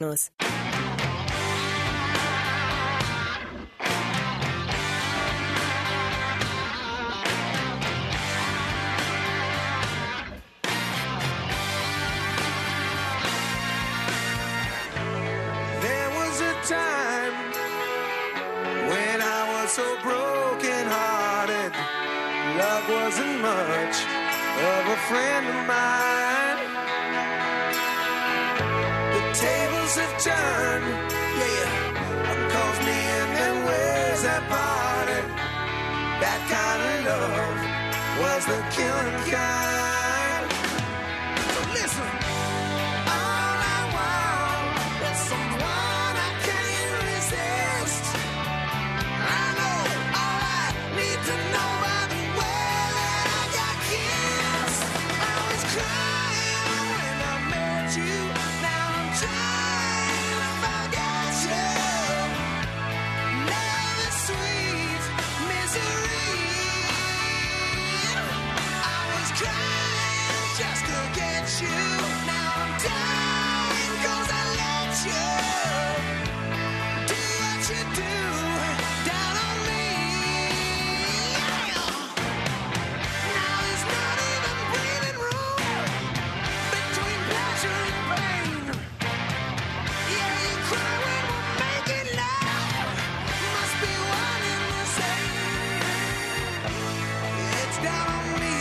There was a time when I was so broken hearted. Love wasn't much of a friend of mine. The tables have turned, yeah, calls me in the ways that parted. That kind of love was the killing kind. So listen, all I want is someone I can't resist. I know all I need to know by the way that I got kissed. I was crying when I met you. Now I'm trying to forget you. Love is sweet misery. I was crying just to get you. Now I'm dying 'cause I let you do what you do down on me. Now there's not even breathing room between pleasure and pain. Yeah, you cry when we're making love. Must be one and the same. It's down on me.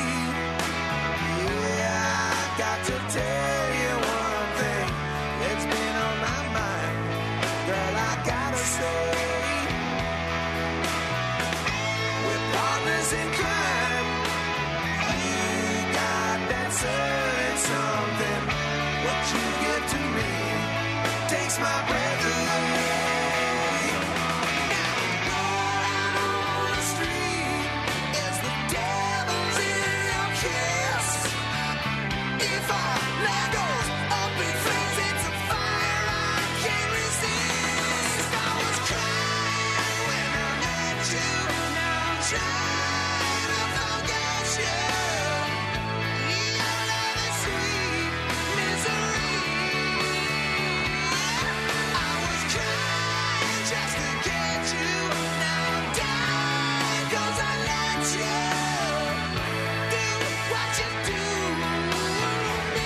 Yeah, I got to tell you one thing. It's been on my mind. Girl, I gotta say, we're partners in crime. You got that certain something. What you give to me takes my breath away. Now roll out on the street is the devil's in your kiss. If our love goes up in flames, it's a fire I can't resist. I was crying when I met you. Now I'm trying to forget you. Your love is sweet misery. I was crying just to get you. Now I'm dying 'cause I let you do what you do to me.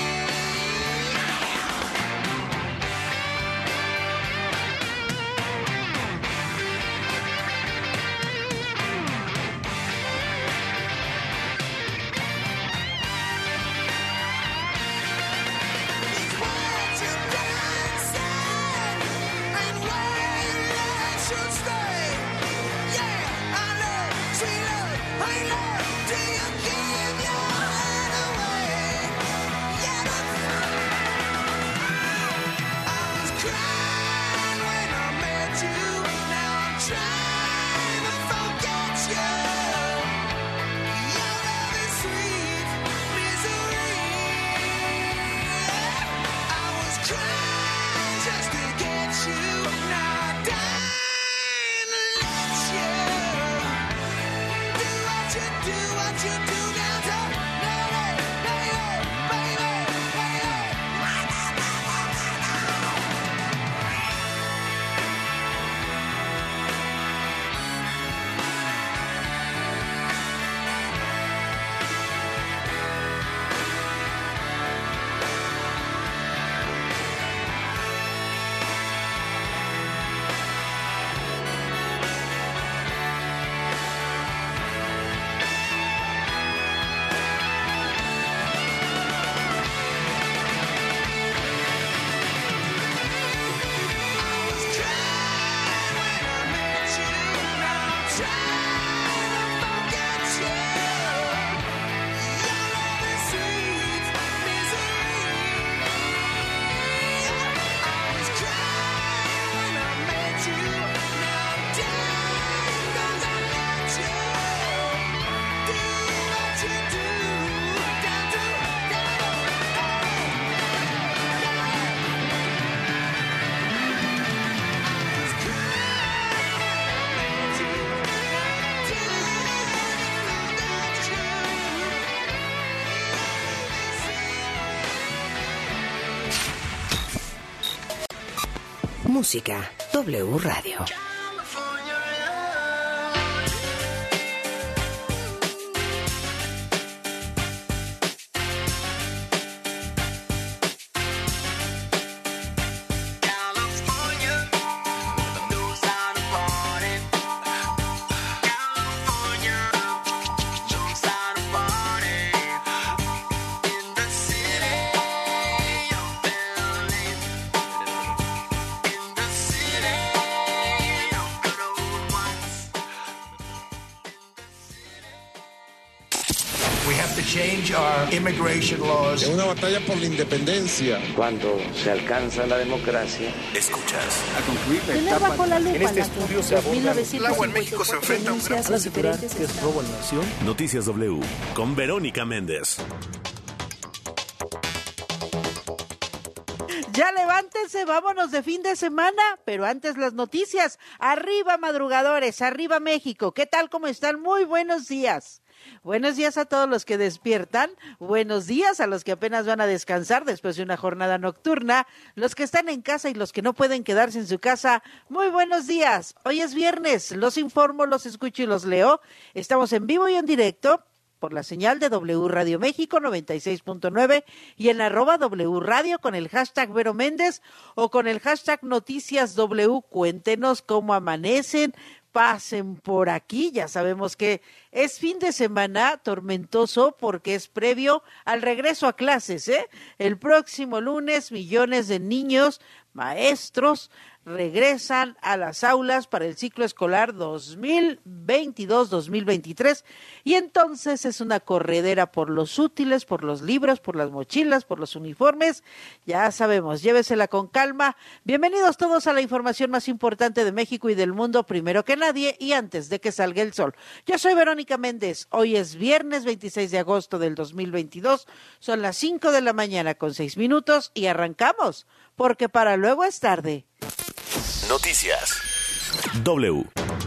These words you done said and where your love should stay. Yeah, I love, sweet love, honey love. Do you give your heart away? Yeah, I was crying when I met you. Now I'm trying to forget you. Your love is sweet misery. I was crying just to get you. Now I'm dying to let you do what you do, what you do down to música, W Radio. Change our immigration laws. Es una batalla por la independencia. Cuando se alcanza la democracia, escuchas a concluir la etapa. Bajo la lupa, en este estudio se aborda el agua en México se enfrenta a un gran asegurar que es robo a la nación. Noticias W con Verónica Méndez. Ya levántense, vámonos de fin de semana, pero antes las noticias. Arriba madrugadores, arriba México. ¿Qué tal? ¿Cómo están? Muy buenos días. Buenos días a todos los que despiertan, buenos días a los que apenas van a descansar después de una jornada nocturna, los que están en casa y los que no pueden quedarse en su casa, muy buenos días. Hoy es viernes, los informo, los escucho y los leo. Estamos en vivo y en directo por la señal de W Radio México 96.9 y en @W Radio con el hashtag Vero Méndez o con el hashtag Noticias W. Cuéntenos cómo amanecen. Pasen por aquí, ya sabemos que es fin de semana tormentoso porque es previo al regreso a clases, El próximo lunes millones de niños, maestros, regresan a las aulas para el ciclo escolar 2022-2023 y entonces es una corredera por los útiles, por los libros, por las mochilas, por los uniformes. Ya sabemos, llévesela con calma. Bienvenidos todos a la información más importante de México y del mundo, primero que nadie y antes de que salga el sol. Yo soy Verónica Méndez. Hoy es viernes 26 de agosto del 2022. Son las 5 de la mañana con 6 minutos y arrancamos, porque para luego es tarde. Noticias W.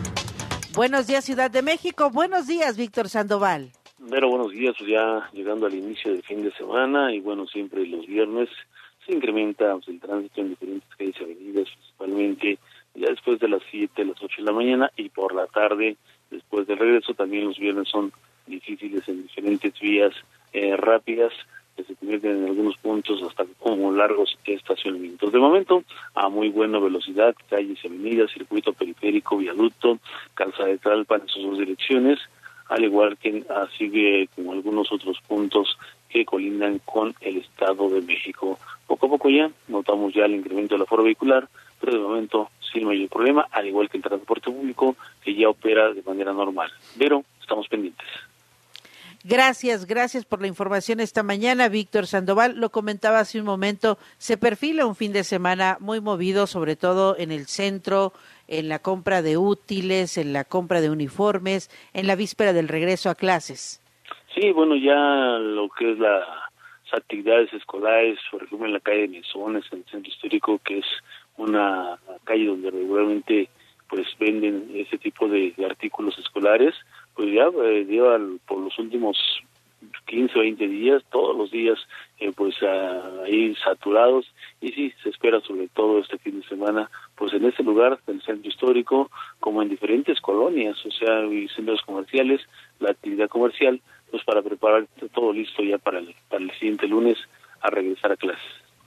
Buenos días, Ciudad de México. Buenos días, Víctor Sandoval. Pero buenos días, pues ya llegando al inicio del fin de semana y bueno, siempre los viernes se incrementa el tránsito en diferentes calles y avenidas, principalmente ya después de las 7, las 8 de la mañana y por la tarde, después del regreso, también los viernes son difíciles en diferentes vías rápidas, que se convierten en algunos puntos hasta como largos estacionamientos. De momento, a muy buena velocidad, calles y avenidas, circuito periférico, viaducto, calzada de Tlalpan en sus dos direcciones, al igual que sigue como algunos otros puntos que colindan con el Estado de México. Poco a poco ya notamos ya el incremento del aforo vehicular, pero de momento sin mayor problema, al igual que el transporte público que ya opera de manera normal. Pero estamos pendientes. Gracias por la información esta mañana, Víctor Sandoval. Lo comentaba hace un momento, se perfila un fin de semana muy movido, sobre todo en el centro, en la compra de útiles, en la compra de uniformes, en la víspera del regreso a clases. Sí, bueno, ya lo que es las actividades escolares, por ejemplo en la calle de Mesones, en el centro histórico, que es una calle donde regularmente pues venden ese tipo de artículos escolares, pues ya llevan por los últimos 15 o 20 días, todos los días pues ahí saturados, y sí, se espera sobre todo este fin de semana, pues en este lugar del centro histórico, como en diferentes colonias, o sea, y centros comerciales, la actividad comercial, pues para preparar todo listo ya para el siguiente lunes a regresar a clases.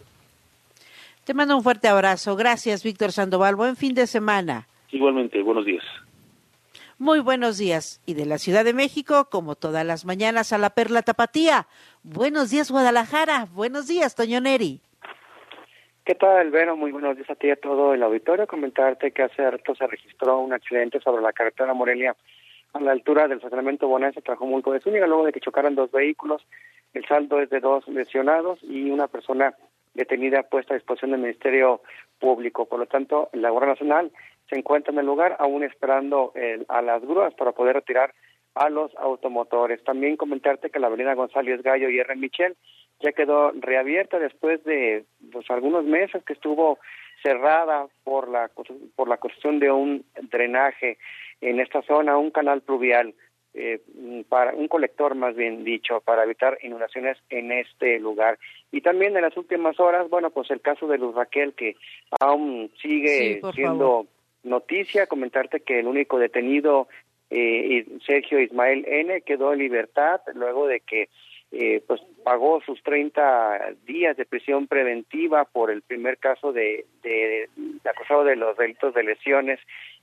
Te mando un fuerte abrazo. Gracias, Víctor Sandoval. Buen fin de semana. Igualmente, buenos días. Muy buenos días. Y de la Ciudad de México, como todas las mañanas, a la Perla Tapatía. Buenos días, Guadalajara. Buenos días, Toño Neri. ¿Qué tal, Vero? Muy buenos días a ti y a todo el auditorio. Comentarte que hace rato se registró un accidente sobre la carretera Morelia a la altura del fraccionamiento Bonanza, Tlajomulco de Zúñiga, luego de que chocaran dos vehículos. El saldo es de 2 lesionados y una persona detenida puesta a disposición del Ministerio Público. Por lo tanto, la Guardia Nacional se encuentra en el lugar, aún esperando a las grúas para poder retirar a los automotores. También comentarte que la avenida González Gallo y R. Michel ya quedó reabierta después de algunos meses que estuvo cerrada por la construcción de un drenaje en esta zona, un canal pluvial. para un colector, más bien dicho, para evitar inundaciones en este lugar. Y también en las últimas horas, bueno, pues el caso de Luz Raquel, que aún sigue siendo noticia. Comentarte que el único detenido, Sergio Ismael N., quedó en libertad luego de que pues pagó sus 30 días de prisión preventiva por el primer caso de acusado de los delitos de lesiones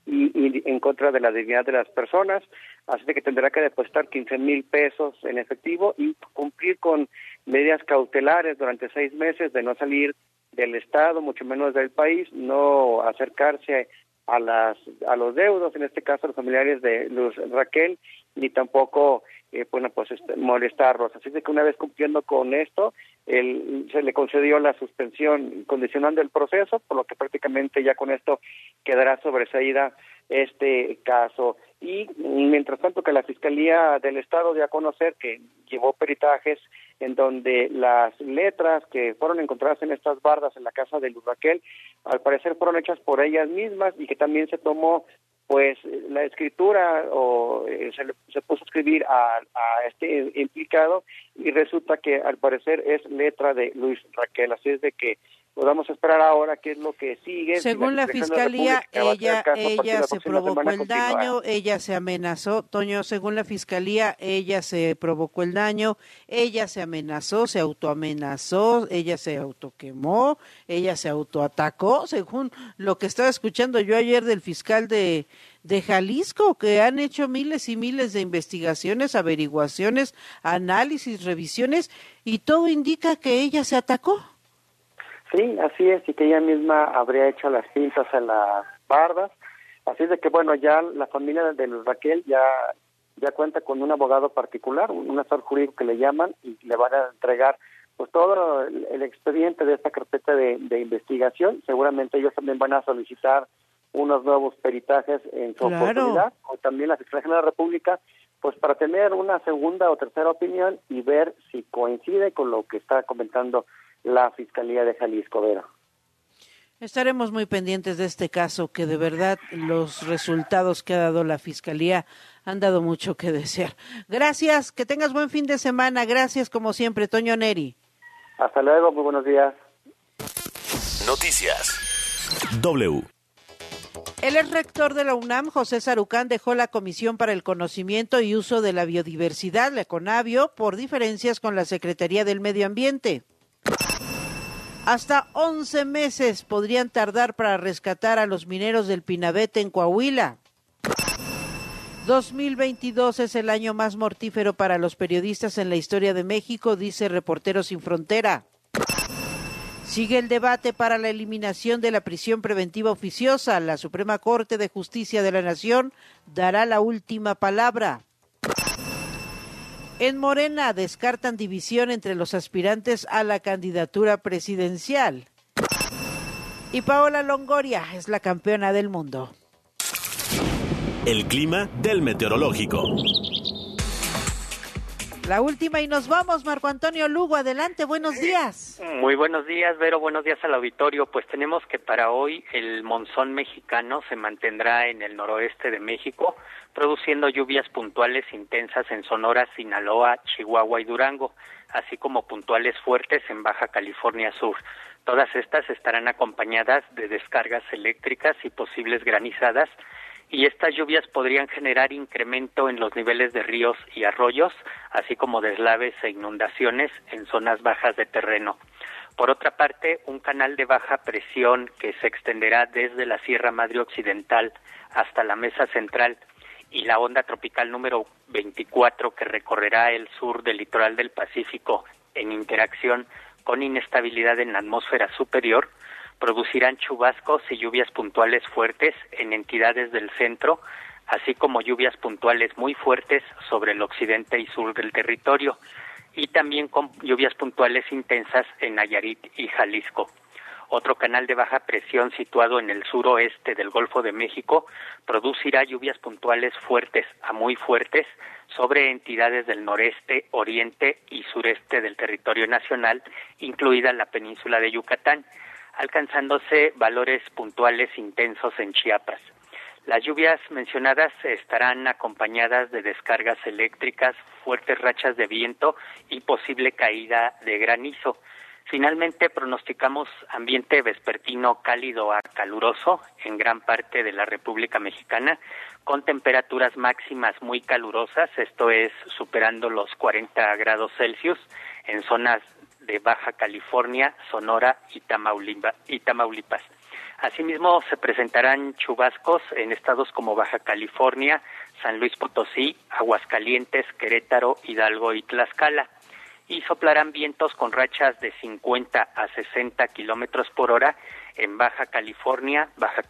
y en contra de la dignidad de las personas, así que tendrá que depositar 15,000 pesos en efectivo y cumplir con medidas cautelares durante 6 meses de no salir del estado, mucho menos del país, no acercarse a los deudos, en este caso los familiares de Luz Raquel, ni tampoco molestarlos. Así de que una vez cumpliendo con esto, se le concedió la suspensión condicionando el proceso, por lo que prácticamente ya con esto quedará sobreseída este caso. Y mientras tanto que la Fiscalía del Estado dio a conocer que llevó peritajes en donde las letras que fueron encontradas en estas bardas en la casa de Luz Raquel, al parecer fueron hechas por ellas mismas y que también se tomó pues la escritura o se puso a escribir a este implicado y resulta que al parecer es letra de Luz Raquel, así es de que podamos esperar ahora qué es lo que sigue. Según la Fiscalía, ella se provocó el daño, ella se amenazó, Toño, según la Fiscalía, ella se provocó el daño, ella se amenazó, se autoamenazó, ella se autoquemó, ella se autoatacó, según lo que estaba escuchando yo ayer del fiscal de Jalisco, que han hecho miles y miles de investigaciones, averiguaciones, análisis, revisiones, y todo indica que ella se atacó. Sí, así es, y que ella misma habría hecho las pintas en las bardas, así es de que bueno, ya la familia de Luz Raquel ya cuenta con un abogado particular, un asesor jurídico que le llaman, y le van a entregar pues todo el expediente de esta carpeta de investigación. Seguramente ellos también van a solicitar unos nuevos peritajes en su oportunidad, o también la Fiscalía General de la República, pues para tener una segunda o tercera opinión y ver si coincide con lo que está comentando la Fiscalía de Jalisco, Vera. Estaremos muy pendientes de este caso, que de verdad los resultados que ha dado la Fiscalía han dado mucho que desear. Gracias, que tengas buen fin de semana. Gracias como siempre, Toño Neri. Hasta luego, muy buenos días. Noticias W. El ex rector de la UNAM, José Sarucán, dejó la Comisión para el Conocimiento y Uso de la Biodiversidad, la CONABIO, por diferencias con la Secretaría del Medio Ambiente. Hasta 11 meses podrían tardar para rescatar a los mineros del Pinabete en Coahuila. 2022 es el año más mortífero para los periodistas en la historia de México, dice Reporteros Sin Frontera. Sigue el debate para la eliminación de la prisión preventiva oficiosa. La Suprema Corte de Justicia de la Nación dará la última palabra. En Morena descartan división entre los aspirantes a la candidatura presidencial. Y Paola Longoria es la campeona del mundo. El clima del meteorológico. La última y nos vamos, Marco Antonio Lugo, adelante, buenos días. Muy buenos días, Vero, buenos días al auditorio. Pues tenemos que para hoy el monzón mexicano se mantendrá en el noroeste de México, produciendo lluvias puntuales intensas en Sonora, Sinaloa, Chihuahua y Durango, así como puntuales fuertes en Baja California Sur. Todas estas estarán acompañadas de descargas eléctricas y posibles granizadas, y estas lluvias podrían generar incremento en los niveles de ríos y arroyos, así como deslaves e inundaciones en zonas bajas de terreno. Por otra parte, un canal de baja presión que se extenderá desde la Sierra Madre Occidental hasta la Mesa Central y la onda tropical número 24 que recorrerá el sur del litoral del Pacífico en interacción con inestabilidad en la atmósfera superior, producirán chubascos y lluvias puntuales fuertes en entidades del centro, así como lluvias puntuales muy fuertes sobre el occidente y sur del territorio, y también con lluvias puntuales intensas en Nayarit y Jalisco. Otro canal de baja presión situado en el suroeste del Golfo de México producirá lluvias puntuales fuertes a muy fuertes sobre entidades del noreste, oriente y sureste del territorio nacional, incluida la península de Yucatán, alcanzándose valores puntuales intensos en Chiapas. Las lluvias mencionadas estarán acompañadas de descargas eléctricas, fuertes rachas de viento y posible caída de granizo. Finalmente, pronosticamos ambiente vespertino cálido a caluroso en gran parte de la República Mexicana, con temperaturas máximas muy calurosas, esto es, superando los 40 grados Celsius, en zonas de Baja California, Sonora y Tamaulipas. Asimismo, se presentarán chubascos en estados como Baja California, San Luis Potosí, Aguascalientes, Querétaro, Hidalgo y Tlaxcala. Y soplarán vientos con rachas de 50 a 60 kilómetros por hora en Baja California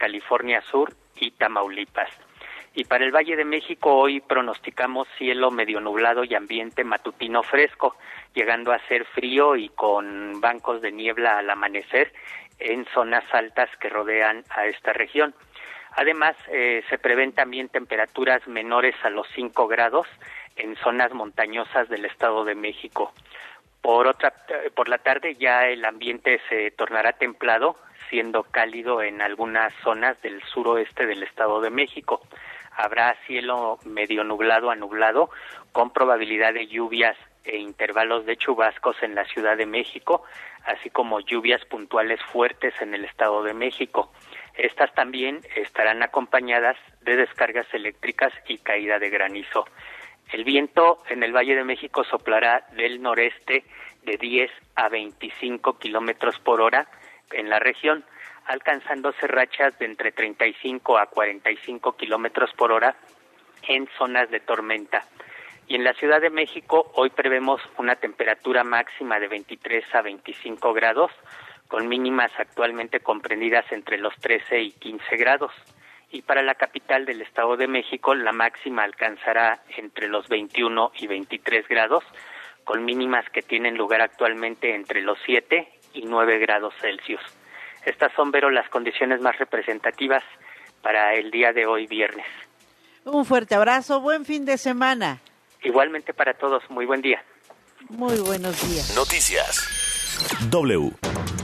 Sur y Tamaulipas. Y para el Valle de México hoy pronosticamos cielo medio nublado y ambiente matutino fresco, llegando a ser frío y con bancos de niebla al amanecer en zonas altas que rodean a esta región. Además, se prevén también temperaturas menores a los 5 grados en zonas montañosas del Estado de México. Por la tarde ya el ambiente se tornará templado, siendo cálido en algunas zonas del suroeste del Estado de México. Habrá cielo medio nublado a nublado, con probabilidad de lluvias e intervalos de chubascos en la Ciudad de México, así como lluvias puntuales fuertes en el Estado de México. Estas también estarán acompañadas de descargas eléctricas y caída de granizo. El viento en el Valle de México soplará del noreste de 10 a 25 kilómetros por hora en la región, alcanzándose rachas de entre 35 a 45 kilómetros por hora en zonas de tormenta. Y en la Ciudad de México hoy prevemos una temperatura máxima de 23 a 25 grados, con mínimas actualmente comprendidas entre los 13 y 15 grados. Y para la capital del Estado de México, la máxima alcanzará entre los 21 y 23 grados, con mínimas que tienen lugar actualmente entre los 7 y 9 grados Celsius. Estas son, Vero, las condiciones más representativas para el día de hoy, viernes. Un fuerte abrazo, buen fin de semana. Igualmente para todos, muy buen día. Muy buenos días. Noticias. W.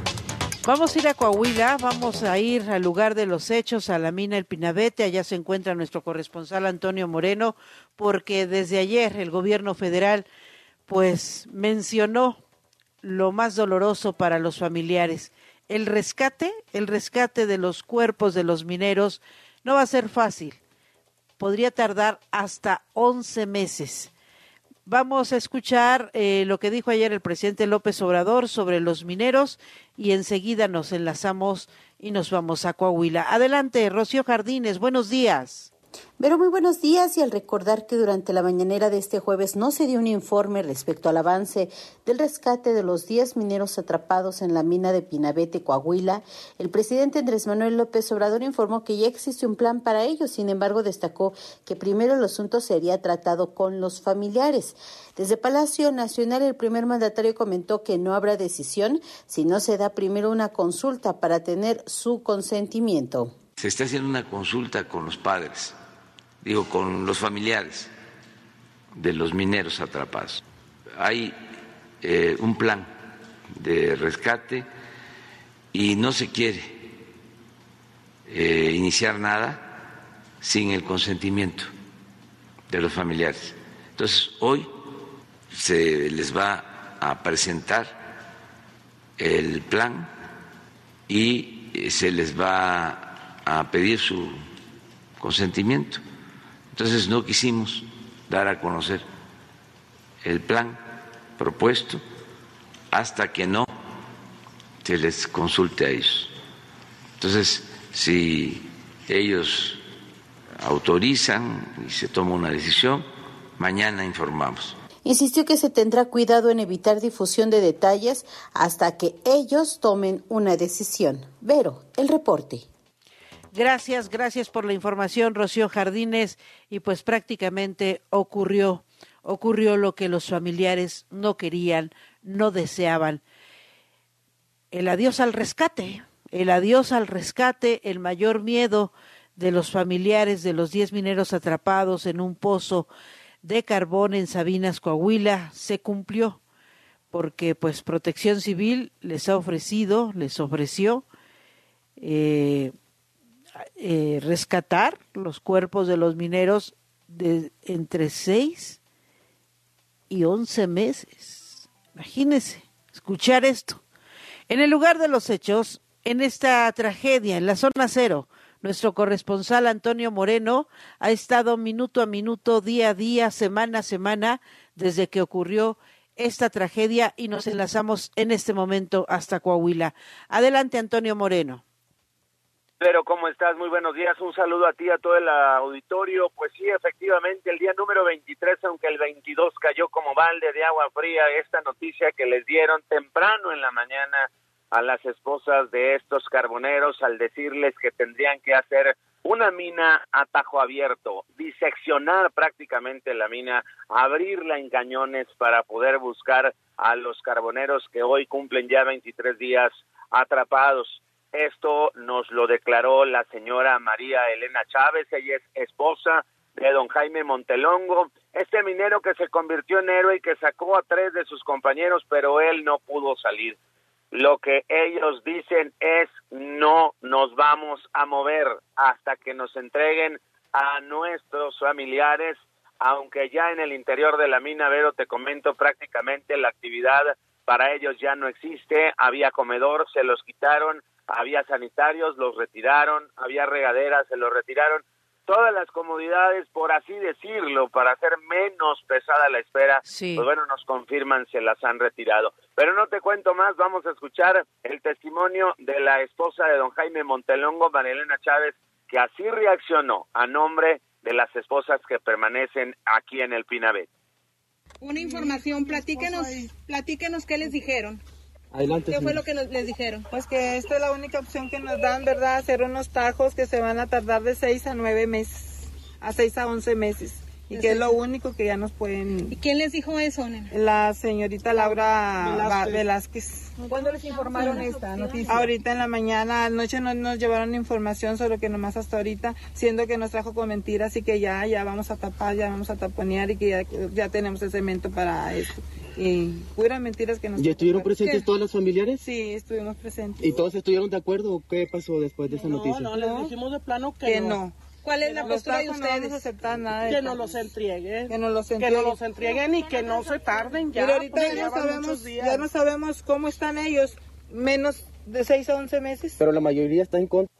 Vamos a ir a Coahuila, vamos a ir al lugar de los hechos, a la mina El Pinabete. Allá se encuentra nuestro corresponsal Antonio Moreno, porque desde ayer el gobierno federal pues mencionó lo más doloroso para los familiares. El rescate de los cuerpos de los mineros no va a ser fácil. Podría tardar hasta 11 meses. Vamos a escuchar lo que dijo ayer el presidente López Obrador sobre los mineros y enseguida nos enlazamos y nos vamos a Coahuila. Adelante, Rocío Jardines, buenos días. Pero muy buenos días, y al recordar que durante la mañanera de este jueves no se dio un informe respecto al avance del rescate de los 10 mineros atrapados en la mina de Pinabete, Coahuila, el presidente Andrés Manuel López Obrador informó que ya existe un plan para ello. Sin embargo, destacó que primero el asunto sería tratado con los familiares. Desde Palacio Nacional, el primer mandatario comentó que no habrá decisión si no se da primero una consulta para tener su consentimiento. Se está haciendo una consulta con los padres, con los familiares de los mineros atrapados. Hay un plan de rescate y no se quiere iniciar nada sin el consentimiento de los familiares. Entonces, hoy se les va a presentar el plan y se les va a pedir su consentimiento. Entonces no quisimos dar a conocer el plan propuesto hasta que no se les consulte a ellos. Entonces, si ellos autorizan y se toma una decisión, mañana informamos. Insistió que se tendrá cuidado en evitar difusión de detalles hasta que ellos tomen una decisión. Vero, el reporte. Gracias por la información, Rocío Jardines, y pues prácticamente ocurrió lo que los familiares no querían, no deseaban. El adiós al rescate, el mayor miedo de los familiares de los 10 mineros atrapados en un pozo de carbón en Sabinas, Coahuila, se cumplió, porque pues Protección Civil les ofreció rescatar los cuerpos de los mineros de entre 6 y 11 meses. Imagínense, escuchar esto. En el lugar de los hechos, en esta tragedia, en la zona cero, nuestro corresponsal Antonio Moreno ha estado minuto a minuto, día a día, semana a semana, desde que ocurrió esta tragedia, y nos enlazamos en este momento hasta Coahuila. Adelante, Antonio Moreno. Pero, ¿cómo estás? Muy buenos días. Un saludo a ti, a todo el auditorio. Pues sí, efectivamente, el día número 23, aunque el 22 cayó como balde de agua fría, esta noticia que les dieron temprano en la mañana a las esposas de estos carboneros al decirles que tendrían que hacer una mina a tajo abierto, diseccionar prácticamente la mina, abrirla en cañones para poder buscar a los carboneros que hoy cumplen ya 23 días atrapados. Esto nos lo declaró la señora María Elena Chávez, ella es esposa de don Jaime Montelongo, este minero que se convirtió en héroe y que sacó a 3 de sus compañeros, pero él no pudo salir. Lo que ellos dicen es: no nos vamos a mover hasta que nos entreguen a nuestros familiares, aunque ya en el interior de la mina, Vero, te comento, prácticamente la actividad para ellos ya no existe. Había comedor, se los quitaron, había sanitarios, los retiraron, había regaderas, se los retiraron. Todas las comodidades, por así decirlo, para hacer menos pesada la espera, sí, pues bueno, nos confirman, se las han retirado. Pero no te cuento más, vamos a escuchar el testimonio de la esposa de don Jaime Montelongo, María Elena Chávez, que así reaccionó a nombre de las esposas que permanecen aquí en el Pinabete. Una información, platíquenos qué les dijeron. Adelante, ¿Qué fue lo que les dijeron? Pues que esta es la única opción que nos dan, ¿verdad? Hacer unos tajos que se van a tardar de 6 a 9 meses, a 6 a 11 meses. Y que es lo único que ya nos pueden... ¿Y quién les dijo eso, nena? La señorita Laura Velázquez. ¿Cuándo les informaron esta noticia? Ahorita en la mañana, anoche no nos llevaron información, solo que nomás hasta ahorita, siendo que nos trajo con mentiras y que ya vamos a tapar, ya vamos a taponear y que ya tenemos el cemento para esto. Y puras mentiras que nos... ¿Y estuvieron presentes todos los familiares? Sí, estuvimos presentes. ¿Y todos estuvieron de acuerdo o qué pasó después de esa noticia? No, les dijimos de plano que no. ¿Cuál es la postura de ustedes? No vamos a aceptar nada de que nos los entreguen. Que nos los entreguen y que no se tarden ya. Pero ahorita ya no sabemos cómo están ellos, menos de 6 a 11 meses. Pero la mayoría está en contra.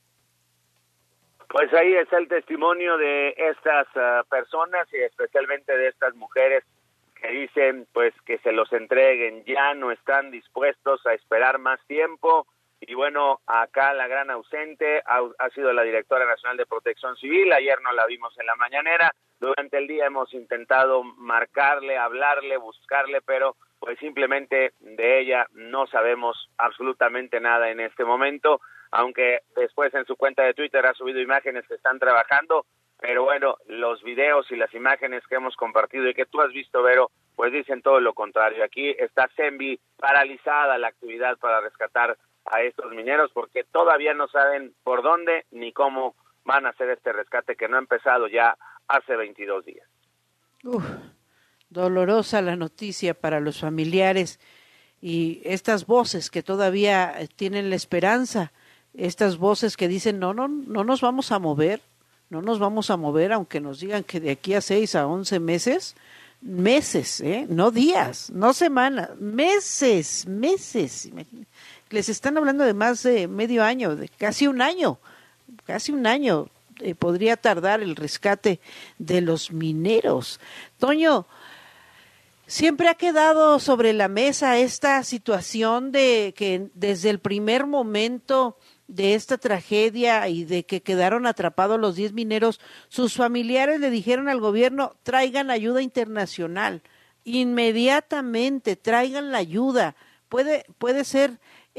Pues ahí está el testimonio de estas personas y especialmente de estas mujeres que dicen pues que se los entreguen, ya no están dispuestos a esperar más tiempo. Y bueno, acá la gran ausente ha sido la directora nacional de Protección Civil. Ayer no la vimos en la mañanera. Durante el día hemos intentado marcarle, hablarle, buscarle, pero pues simplemente de ella no sabemos absolutamente nada en este momento, aunque después en su cuenta de Twitter ha subido imágenes que están trabajando, pero bueno, los videos y las imágenes que hemos compartido y que tú has visto, Vero, pues dicen todo lo contrario. Aquí está CENVI paralizada la actividad para rescatar a estos mineros porque todavía no saben por dónde ni cómo van a hacer este rescate que no ha empezado ya hace 22 días. Dolorosa la noticia para los familiares y estas voces que todavía tienen la esperanza, estas voces que dicen no nos vamos a mover, aunque nos digan que de aquí a 6 a 11 meses, no días, no semanas, meses, les están hablando de más de medio año, de casi un año, podría tardar el rescate de los mineros. Toño, siempre ha quedado sobre la mesa esta situación de que desde el primer momento de esta tragedia y de que quedaron atrapados los 10 mineros, sus familiares le dijeron al gobierno, traigan ayuda internacional, inmediatamente traigan la ayuda, puede ser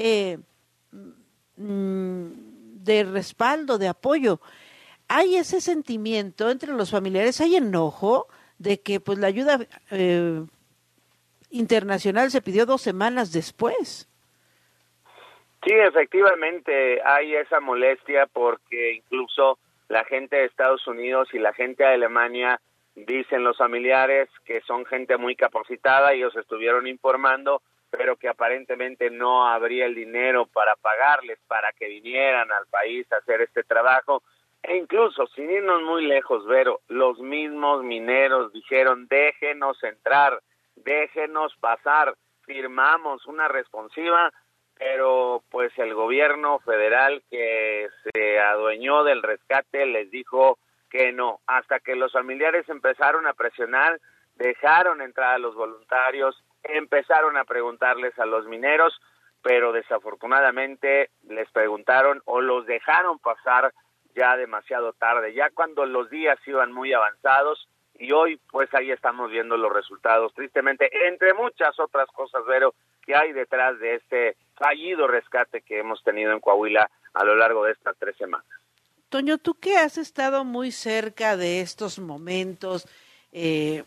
de respaldo, de apoyo. Hay ese sentimiento entre los familiares, hay enojo de que pues la ayuda internacional se pidió 2 semanas después. Sí, efectivamente hay esa molestia porque incluso la gente de Estados Unidos y la gente de Alemania dicen los familiares que son gente muy capacitada, ellos estuvieron informando pero que aparentemente no habría el dinero para pagarles para que vinieran al país a hacer este trabajo. E incluso, sin irnos muy lejos, Vero, los mismos mineros dijeron, déjenos entrar, déjenos pasar, firmamos una responsiva, pero pues el gobierno federal que se adueñó del rescate les dijo que no, hasta que los familiares empezaron a presionar, dejaron entrar a los voluntarios, empezaron a preguntarles a los mineros, pero desafortunadamente les preguntaron o los dejaron pasar ya demasiado tarde, ya cuando los días iban muy avanzados, y hoy pues ahí estamos viendo los resultados, tristemente, entre muchas otras cosas, Vero, que hay detrás de este fallido rescate que hemos tenido en Coahuila a lo largo de estas 3 semanas. Toño, tú que has estado muy cerca de estos momentos, de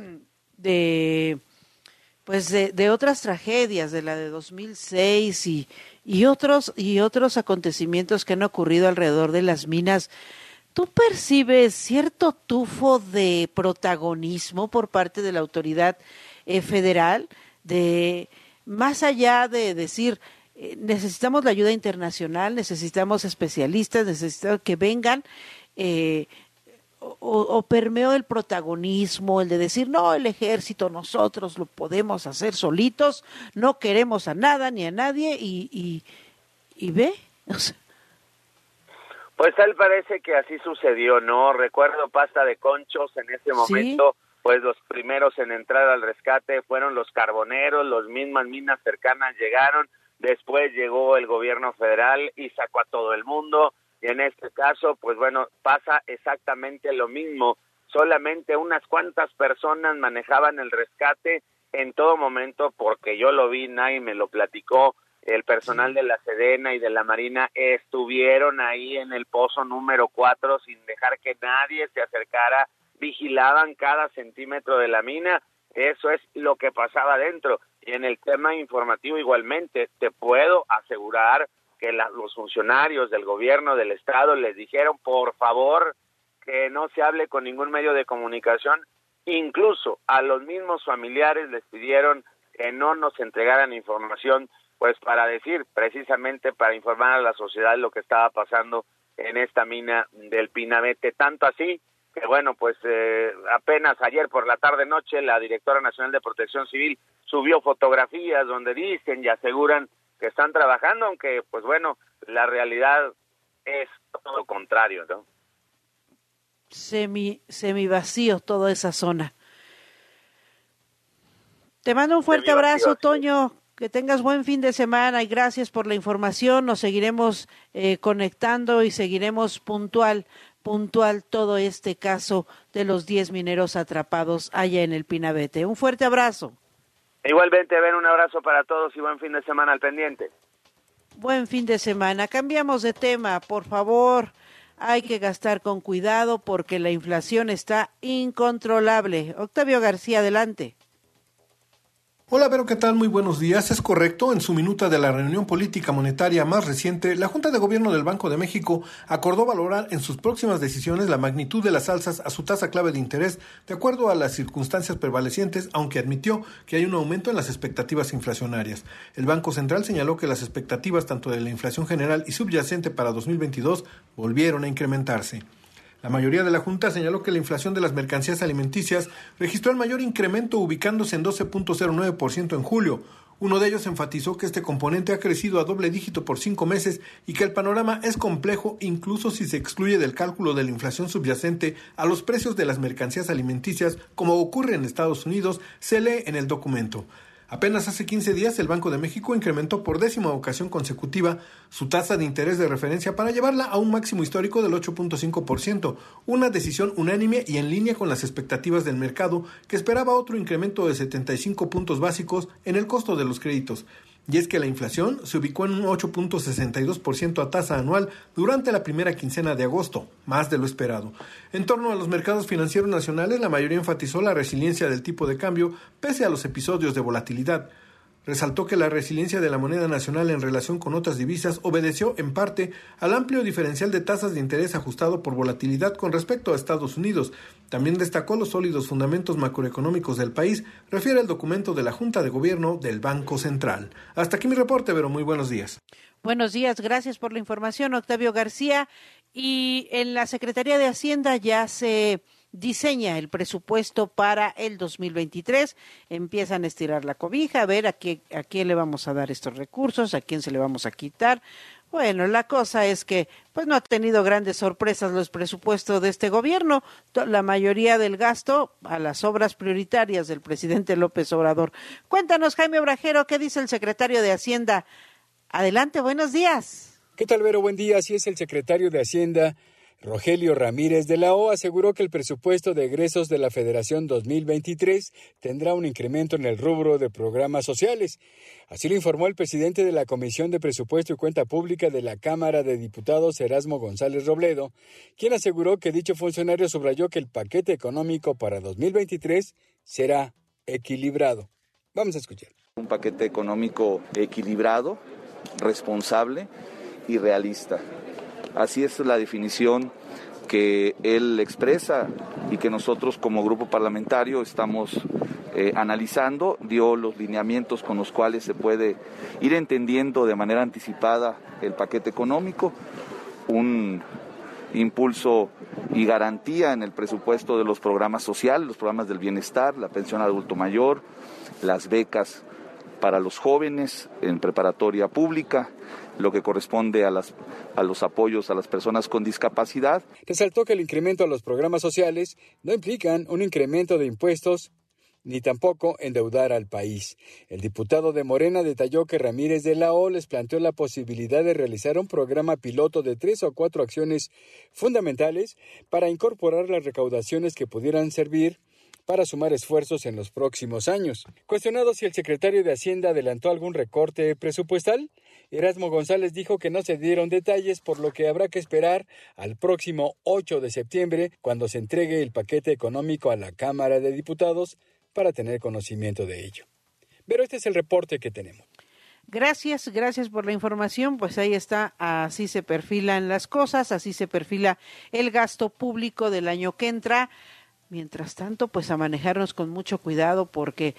otras tragedias, de la de 2006 y otros acontecimientos que han ocurrido alrededor de las minas, ¿tú percibes cierto tufo de protagonismo por parte de la autoridad federal, de más allá de decir necesitamos la ayuda internacional, necesitamos especialistas, necesitamos que vengan, o permeó el protagonismo, el de decir, no, el ejército, nosotros lo podemos hacer solitos, no queremos a nada ni a nadie, y ve? O sea, pues tal parece que así sucedió, ¿no? Recuerdo Pasta de Conchos en ese momento, ¿sí? Pues los primeros en entrar al rescate fueron los carboneros, las mismas minas cercanas llegaron, después llegó el gobierno federal y sacó a todo el mundo, y en este caso, pues bueno, pasa exactamente lo mismo, solamente unas cuantas personas manejaban el rescate en todo momento, porque yo lo vi, nadie me lo platicó, el personal de la Sedena y de la Marina estuvieron ahí en el pozo número 4 sin dejar que nadie se acercara, vigilaban cada centímetro de la mina, eso es lo que pasaba dentro. Y en el tema informativo igualmente, te puedo asegurar que los funcionarios del gobierno del estado les dijeron, por favor, que no se hable con ningún medio de comunicación, incluso a los mismos familiares les pidieron que no nos entregaran información, pues para decir, precisamente para informar a la sociedad lo que estaba pasando en esta mina del Pinabete, tanto así que bueno, pues apenas ayer por la tarde-noche la Directora Nacional de Protección Civil subió fotografías donde dicen y aseguran que están trabajando, aunque pues bueno, la realidad es todo lo contrario, ¿no? Semi vacío toda esa zona. Te mando un fuerte abrazo, Toño, que tengas buen fin de semana y gracias por la información, nos seguiremos conectando y seguiremos puntual todo este caso de los 10 mineros atrapados allá en el Pinabete. Un fuerte abrazo. Igualmente, Ben, un abrazo para todos y buen fin de semana al pendiente. Buen fin de semana. Cambiamos de tema, por favor. Hay que gastar con cuidado porque la inflación está incontrolable. Octavio García, adelante. Hola, Vero, ¿qué tal? Muy buenos días. Es correcto, en su minuta de la reunión política monetaria más reciente, la Junta de Gobierno del Banco de México acordó valorar en sus próximas decisiones la magnitud de las alzas a su tasa clave de interés de acuerdo a las circunstancias prevalecientes, aunque admitió que hay un aumento en las expectativas inflacionarias. El Banco Central señaló que las expectativas tanto de la inflación general y subyacente para 2022 volvieron a incrementarse. La mayoría de la Junta señaló que la inflación de las mercancías alimenticias registró el mayor incremento ubicándose en 12.09% en julio. Uno de ellos enfatizó que este componente ha crecido a doble dígito por 5 meses y que el panorama es complejo incluso si se excluye del cálculo de la inflación subyacente a los precios de las mercancías alimenticias, como ocurre en Estados Unidos, se lee en el documento. Apenas hace 15 días el Banco de México incrementó por 10ª ocasión consecutiva su tasa de interés de referencia para llevarla a un máximo histórico del 8.5%, una decisión unánime y en línea con las expectativas del mercado que esperaba otro incremento de 75 puntos básicos en el costo de los créditos. Y es que la inflación se ubicó en un 8.62% a tasa anual durante la primera quincena de agosto, más de lo esperado. En torno a los mercados financieros nacionales, la mayoría enfatizó la resiliencia del tipo de cambio pese a los episodios de volatilidad. Resaltó que la resiliencia de la moneda nacional en relación con otras divisas obedeció en parte al amplio diferencial de tasas de interés ajustado por volatilidad con respecto a Estados Unidos. También destacó los sólidos fundamentos macroeconómicos del país, refiere el documento de la Junta de Gobierno del Banco Central. Hasta aquí mi reporte, Vero, muy buenos días. Buenos días, gracias por la información, Octavio García. Y en la Secretaría de Hacienda ya se diseña el presupuesto para el 2023, empiezan a estirar la cobija, a ver a quién le vamos a dar estos recursos, a quién se le vamos a quitar. Bueno, la cosa es que pues no ha tenido grandes sorpresas los presupuestos de este gobierno, la mayoría del gasto a las obras prioritarias del presidente López Obrador. Cuéntanos, Jaime Obrajero, ¿qué dice el secretario de Hacienda? Adelante, buenos días. ¿Qué tal, Vero? Buen día. Así es, el secretario de Hacienda, Rogelio Ramírez de la O, aseguró que el presupuesto de egresos de la Federación 2023 tendrá un incremento en el rubro de programas sociales. Así lo informó el presidente de la Comisión de Presupuesto y Cuenta Pública de la Cámara de Diputados, Erasmo González Robledo, quien aseguró que dicho funcionario subrayó que el paquete económico para 2023 será equilibrado. Vamos a escuchar. Un paquete económico equilibrado, responsable y realista. Así es la definición que él expresa y que nosotros como grupo parlamentario estamos analizando. Dio los lineamientos con los cuales se puede ir entendiendo de manera anticipada el paquete económico, un impulso y garantía en el presupuesto de los programas sociales, los programas del bienestar, la pensión adulto mayor, las becas para los jóvenes en preparatoria pública, lo que corresponde a los apoyos a las personas con discapacidad. Resaltó que el incremento a los programas sociales no implican un incremento de impuestos ni tampoco endeudar al país. El diputado de Morena detalló que Ramírez de la O les planteó la posibilidad de realizar un programa piloto de 3 o 4 acciones fundamentales para incorporar las recaudaciones que pudieran servir para sumar esfuerzos en los próximos años. Cuestionado si el secretario de Hacienda adelantó algún recorte presupuestal, Erasmo González dijo que no se dieron detalles, por lo que habrá que esperar al próximo 8 de septiembre, cuando se entregue el paquete económico a la Cámara de Diputados, para tener conocimiento de ello. Pero este es el reporte que tenemos. Gracias por la información. Pues ahí está, así se perfilan las cosas, así se perfila el gasto público del año que entra. Mientras tanto, pues a manejarnos con mucho cuidado porque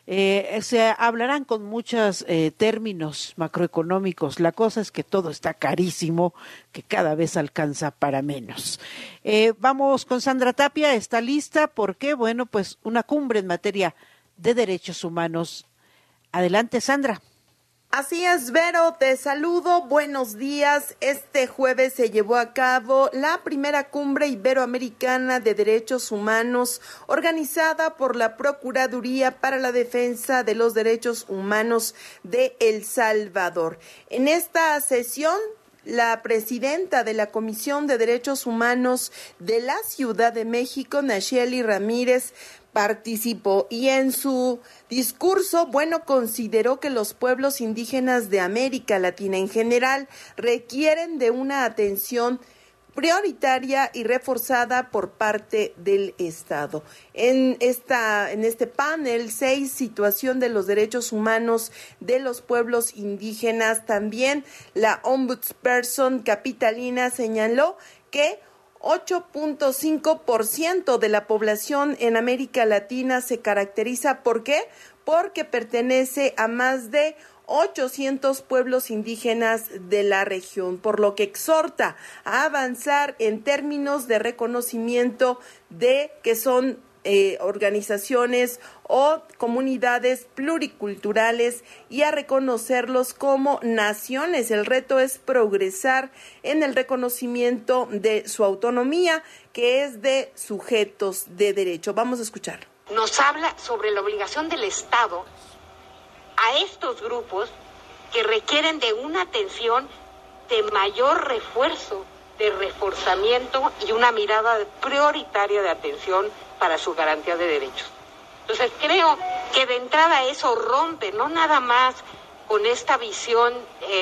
se hablarán con muchos términos macroeconómicos. La cosa es que todo está carísimo, que cada vez alcanza para menos. Vamos con Sandra Tapia, está lista porque, bueno, pues una cumbre en materia de derechos humanos. Adelante, Sandra. Así es, Vero, te saludo, buenos días. Este jueves se llevó a cabo la primera cumbre iberoamericana de derechos humanos organizada por la Procuraduría para la Defensa de los Derechos Humanos de El Salvador. En esta sesión, la presidenta de la Comisión de Derechos Humanos de la Ciudad de México, Nacheli Ramírez, participó y en su discurso, consideró que los pueblos indígenas de América Latina en general requieren de una atención prioritaria y reforzada por parte del Estado. En este panel 6, situación de los derechos humanos de los pueblos indígenas, también la ombudsperson capitalina señaló que 8.5% de la población en América Latina se caracteriza, ¿por qué? Porque pertenece a más de 800 pueblos indígenas de la región, por lo que exhorta a avanzar en términos de reconocimiento de que son organizaciones o comunidades pluriculturales y a reconocerlos como naciones. El reto es progresar en el reconocimiento de su autonomía, que es de sujetos de derecho. Vamos a escuchar. Nos habla sobre la obligación del Estado a estos grupos que requieren de una atención de mayor refuerzo, de reforzamiento y una mirada prioritaria de atención para su garantía de derechos. Entonces creo que de entrada eso rompe, no nada más con esta visión,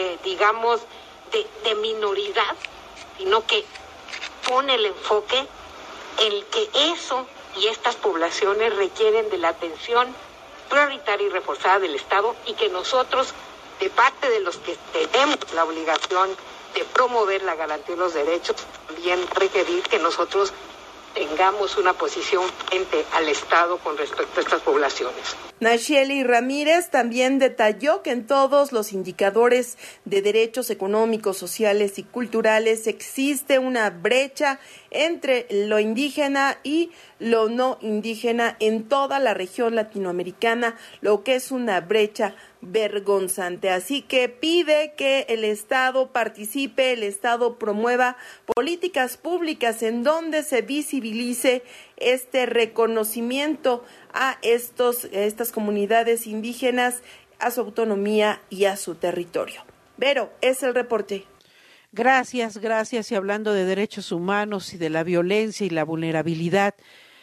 de minoridad, sino que pone el enfoque en que eso y estas poblaciones requieren de la atención prioritaria y reforzada del Estado, y que nosotros, de parte de los que tenemos la obligación de promover la garantía de los derechos, también requerir que nosotros tengamos una posición frente al Estado con respecto a estas poblaciones. Nacheli Ramírez también detalló que en todos los indicadores de derechos económicos, sociales y culturales existe una brecha entre lo indígena y lo no indígena en toda la región latinoamericana, lo que es una brecha vergonzante. Así que pide que el Estado participe, el Estado promueva políticas públicas en donde se visibilice este reconocimiento a estas comunidades indígenas, a su autonomía y a su territorio. Vero, es el reporte. Gracias. Y hablando de derechos humanos y de la violencia y la vulnerabilidad,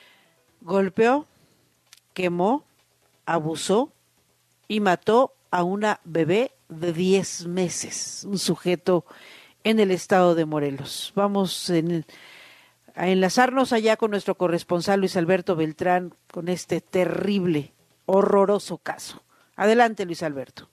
golpeó, quemó, abusó y mató a una bebé de 10 meses, un sujeto en el estado de Morelos. Vamos a enlazarnos allá con nuestro corresponsal Luis Alberto Beltrán con este terrible, horroroso caso. Adelante, Luis Alberto.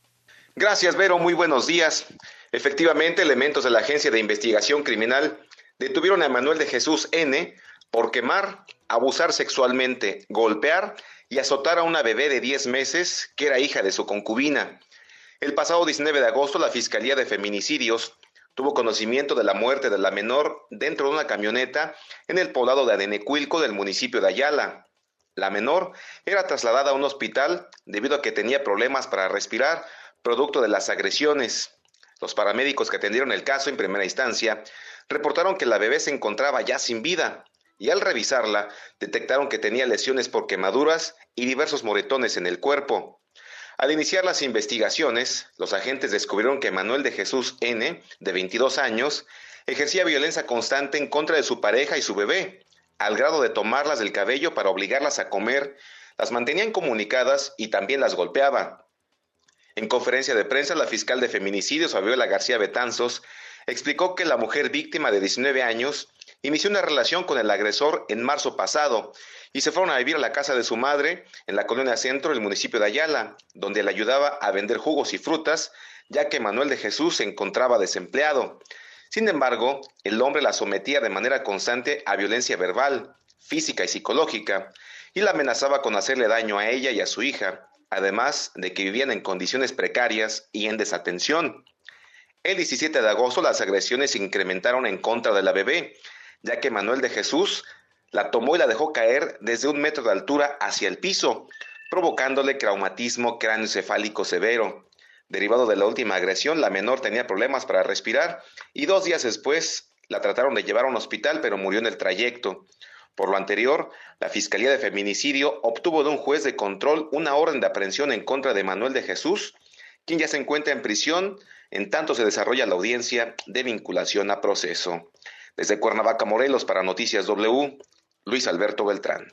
Gracias, Vero. Muy buenos días. Efectivamente, elementos de la Agencia de Investigación Criminal detuvieron a Manuel de Jesús N. por quemar, abusar sexualmente, golpear y azotar a una bebé de 10 meses que era hija de su concubina. El pasado 19 de agosto, la Fiscalía de Feminicidios tuvo conocimiento de la muerte de la menor dentro de una camioneta en el poblado de Anenecuilco del municipio de Ayala. La menor era trasladada a un hospital debido a que tenía problemas para respirar, producto de las agresiones. Los paramédicos que atendieron el caso en primera instancia reportaron que la bebé se encontraba ya sin vida y al revisarla detectaron que tenía lesiones por quemaduras y diversos moretones en el cuerpo. Al iniciar las investigaciones, los agentes descubrieron que Manuel de Jesús N., de 22 años, ejercía violencia constante en contra de su pareja y su bebé, al grado de tomarlas del cabello para obligarlas a comer, las mantenía incomunicadas y también las golpeaba. En conferencia de prensa, la fiscal de feminicidios, Fabiola García Betanzos, explicó que la mujer víctima de 19 años inició una relación con el agresor en marzo pasado y se fueron a vivir a la casa de su madre en la colonia Centro del municipio de Ayala, donde le ayudaba a vender jugos y frutas, ya que Manuel de Jesús se encontraba desempleado. Sin embargo, el hombre la sometía de manera constante a violencia verbal, física y psicológica, y la amenazaba con hacerle daño a ella y a su hija, además de que vivían en condiciones precarias y en desatención. El 17 de agosto las agresiones se incrementaron en contra de la bebé, ya que Manuel de Jesús la tomó y la dejó caer desde 1 metro de altura hacia el piso, provocándole traumatismo cráneoencefálico severo. Derivado de la última agresión, la menor tenía problemas para respirar y 2 días después la trataron de llevar a un hospital, pero murió en el trayecto. Por lo anterior, la Fiscalía de Feminicidio obtuvo de un juez de control una orden de aprehensión en contra de Manuel de Jesús, quien ya se encuentra en prisión, en tanto se desarrolla la audiencia de vinculación a proceso. Desde Cuernavaca, Morelos, para Noticias W, Luis Alberto Beltrán.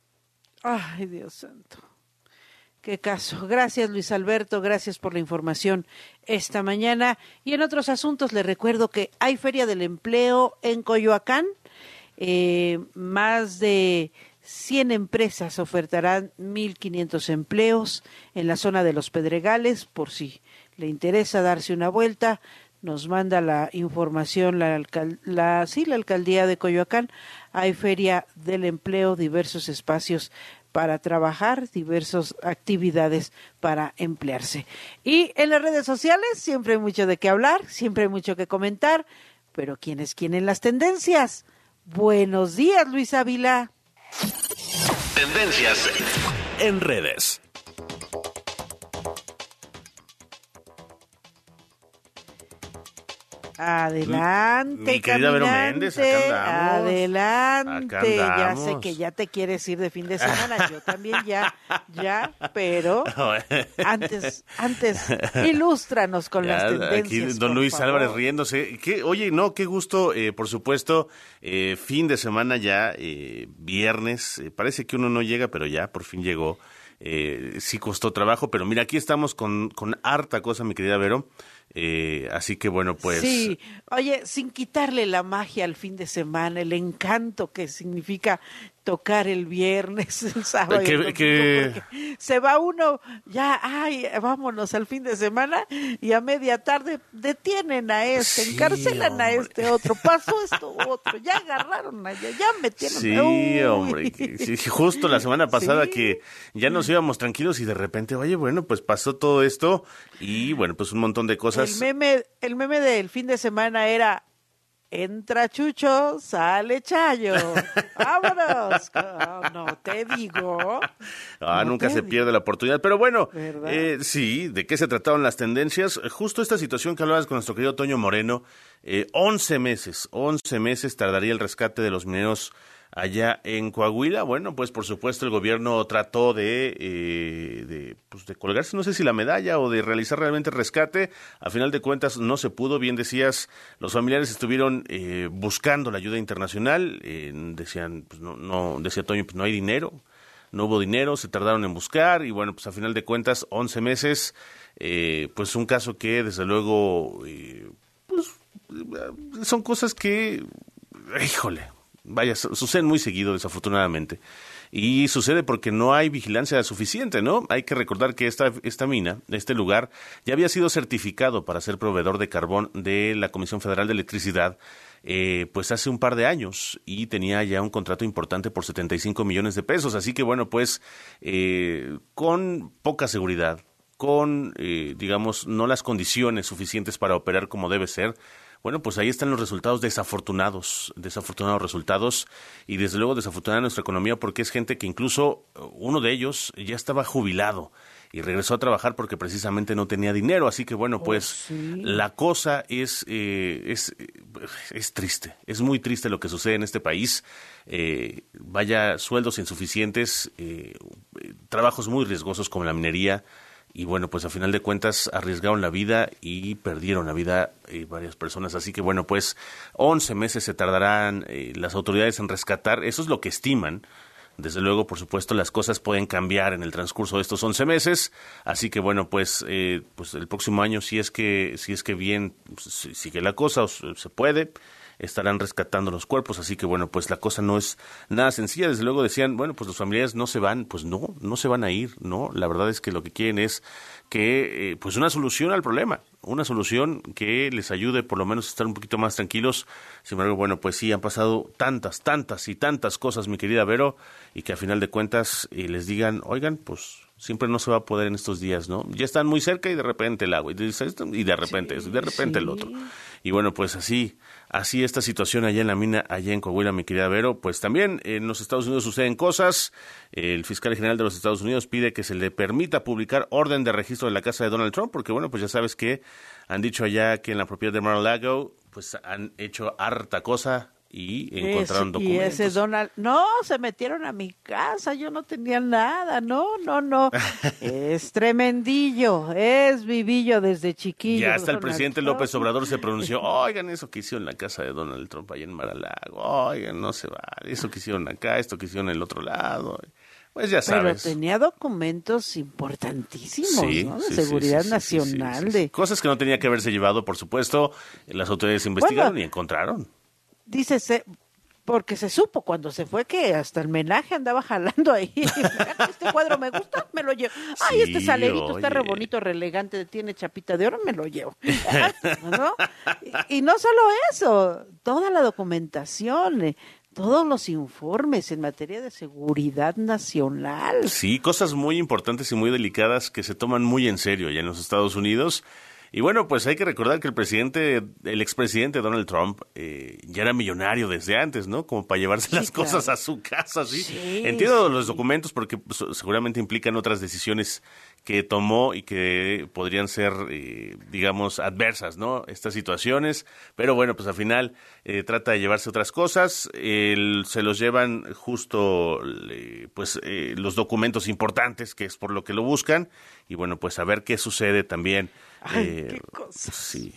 Ay, Dios santo. Qué caso. Gracias, Luis Alberto. Gracias por la información esta mañana. Y en otros asuntos les recuerdo que hay Feria del Empleo en Coyoacán. Más de 100 empresas ofertarán 1,500 empleos en la zona de Los Pedregales. Por si le interesa darse una vuelta, nos manda la información la alcaldía de Coyoacán. Hay Feria del Empleo, diversos espacios para trabajar, diversas actividades para emplearse. Y en las redes sociales siempre hay mucho de qué hablar, siempre hay mucho que comentar, pero ¿quién es quién en las tendencias? Buenos días, Luis Ávila. Tendencias en redes. Adelante, mi querida Vero Méndez, acá andamos. Adelante. Ya sé que ya te quieres ir de fin de semana, yo también ya, pero antes, ilústranos con las tendencias. Aquí don Luis Álvarez riéndose. Oye, qué gusto, por supuesto, fin de semana ya, viernes, parece que uno no llega, pero ya por fin llegó. Sí costó trabajo, pero mira, aquí estamos con harta cosa, mi querida Vero. Así que bueno, pues... Sí, oye, sin quitarle la magia al fin de semana, el encanto que significa tocar el viernes, el sábado, y el domingo, porque se va uno ya, ay, vámonos al fin de semana, y a media tarde detienen a este, encarcelan a este otro, pasó esto otro, ya agarraron allá, ya metieron. Sí, hombre, sí, justo la semana pasada que ya nos íbamos tranquilos y de repente, oye, bueno, pues pasó todo esto y bueno, pues un montón de cosas. El meme del fin de semana era: entra Chucho, sale Chayo. ¡Vámonos! No te digo. Nunca se pierde la oportunidad. Pero bueno, sí, ¿de qué se trataron las tendencias? Justo esta situación que hablabas con nuestro querido Toño Moreno, 11 meses tardaría el rescate de los mineros allá en Coahuila. Bueno, pues por supuesto el gobierno trató de colgarse, no sé si la medalla o de realizar realmente el rescate. A final de cuentas no se pudo. Bien decías, los familiares estuvieron buscando la ayuda internacional. Decían, pues no, decía Toño, pues no hay dinero. No hubo dinero, se tardaron en buscar y bueno, pues a final de cuentas 11 meses, pues un caso que desde luego, pues son cosas que, híjole, vaya, suceden muy seguido, desafortunadamente. Y sucede porque no hay vigilancia suficiente, ¿no? Hay que recordar que esta mina, este lugar, ya había sido certificado para ser proveedor de carbón de la Comisión Federal de Electricidad, pues hace un par de años, y tenía ya un contrato importante por 75 millones de pesos. Así que bueno, pues con poca seguridad, con, digamos, no las condiciones suficientes para operar como debe ser. Bueno, pues ahí están los resultados desafortunados resultados, y desde luego desafortunada nuestra economía, porque es gente que incluso uno de ellos ya estaba jubilado y regresó a trabajar porque precisamente no tenía dinero. Así que bueno, pues sí, la cosa es triste, es muy triste lo que sucede en este país. Vaya, sueldos insuficientes, trabajos muy riesgosos como la minería. Y bueno, pues a final de cuentas arriesgaron la vida y perdieron la vida varias personas. Así que bueno, pues 11 meses se tardarán las autoridades en rescatar. Eso es lo que estiman. Desde luego, por supuesto, las cosas pueden cambiar en el transcurso de estos 11 meses. Así que bueno, pues el próximo año, si es que bien sigue la cosa, o se puede, estarán rescatando los cuerpos. Así que bueno, pues la cosa no es nada sencilla. Desde luego decían, bueno, pues los familiares no se van. Pues no se van a ir, ¿no? La verdad es que lo que quieren es que, pues una solución al problema, una solución que les ayude por lo menos a estar un poquito más tranquilos. Sin embargo, bueno, pues sí, han pasado tantas cosas, mi querida Vero, y que a final de cuentas les digan, oigan, pues siempre no se va a poder en estos días, ¿no? Ya están muy cerca y de repente el agua, y de repente eso, y de repente el otro. Y bueno, pues así esta situación allá en la mina, allá en Coahuila, mi querida Vero. Pues también en los Estados Unidos suceden cosas. El fiscal general de los Estados Unidos pide que se le permita publicar orden de registro de la casa de Donald Trump, porque bueno, pues ya sabes que han dicho allá que en la propiedad de Mar-a-Lago pues han hecho harta cosa y encontraron documentos. Y ese Donald, no, se metieron a mi casa, yo no tenía nada, no, es tremendillo, es vivillo desde chiquillo. Ya hasta el Donald presidente Trump. López Obrador se pronunció, oigan, eso que hicieron en la casa de Donald Trump allá en Mar-a-Lago, oigan, no se vale, eso que hicieron acá, esto que hicieron en el otro lado. Pues ya sabes. Pero tenía documentos importantísimos, sí, ¿no? De sí, seguridad sí, nacional. sí. Cosas que no tenía que haberse llevado, por supuesto. Las autoridades investigaron y encontraron. Dícese, porque se supo cuando se fue que hasta el menaje andaba jalando ahí. Este cuadro me gusta, me lo llevo. Ay, este salerito está re bonito, re elegante, tiene chapita de oro, me lo llevo. ¿No? Y no solo eso, toda la documentación, todos los informes en materia de seguridad nacional. Sí, cosas muy importantes y muy delicadas que se toman muy en serio allá en los Estados Unidos. Y bueno, pues hay que recordar que el expresidente Donald Trump ya era millonario desde antes, ¿no? Como para llevarse las cosas a su casa, ¿sí? Entiendo los documentos porque pues, seguramente implican otras decisiones que tomó y que podrían ser, digamos, adversas, ¿no? Estas situaciones, pero bueno, pues al final trata de llevarse otras cosas, se los llevan justo, los documentos importantes, que es por lo que lo buscan, y bueno, pues a ver qué sucede también. Ay, qué cosas. Sí.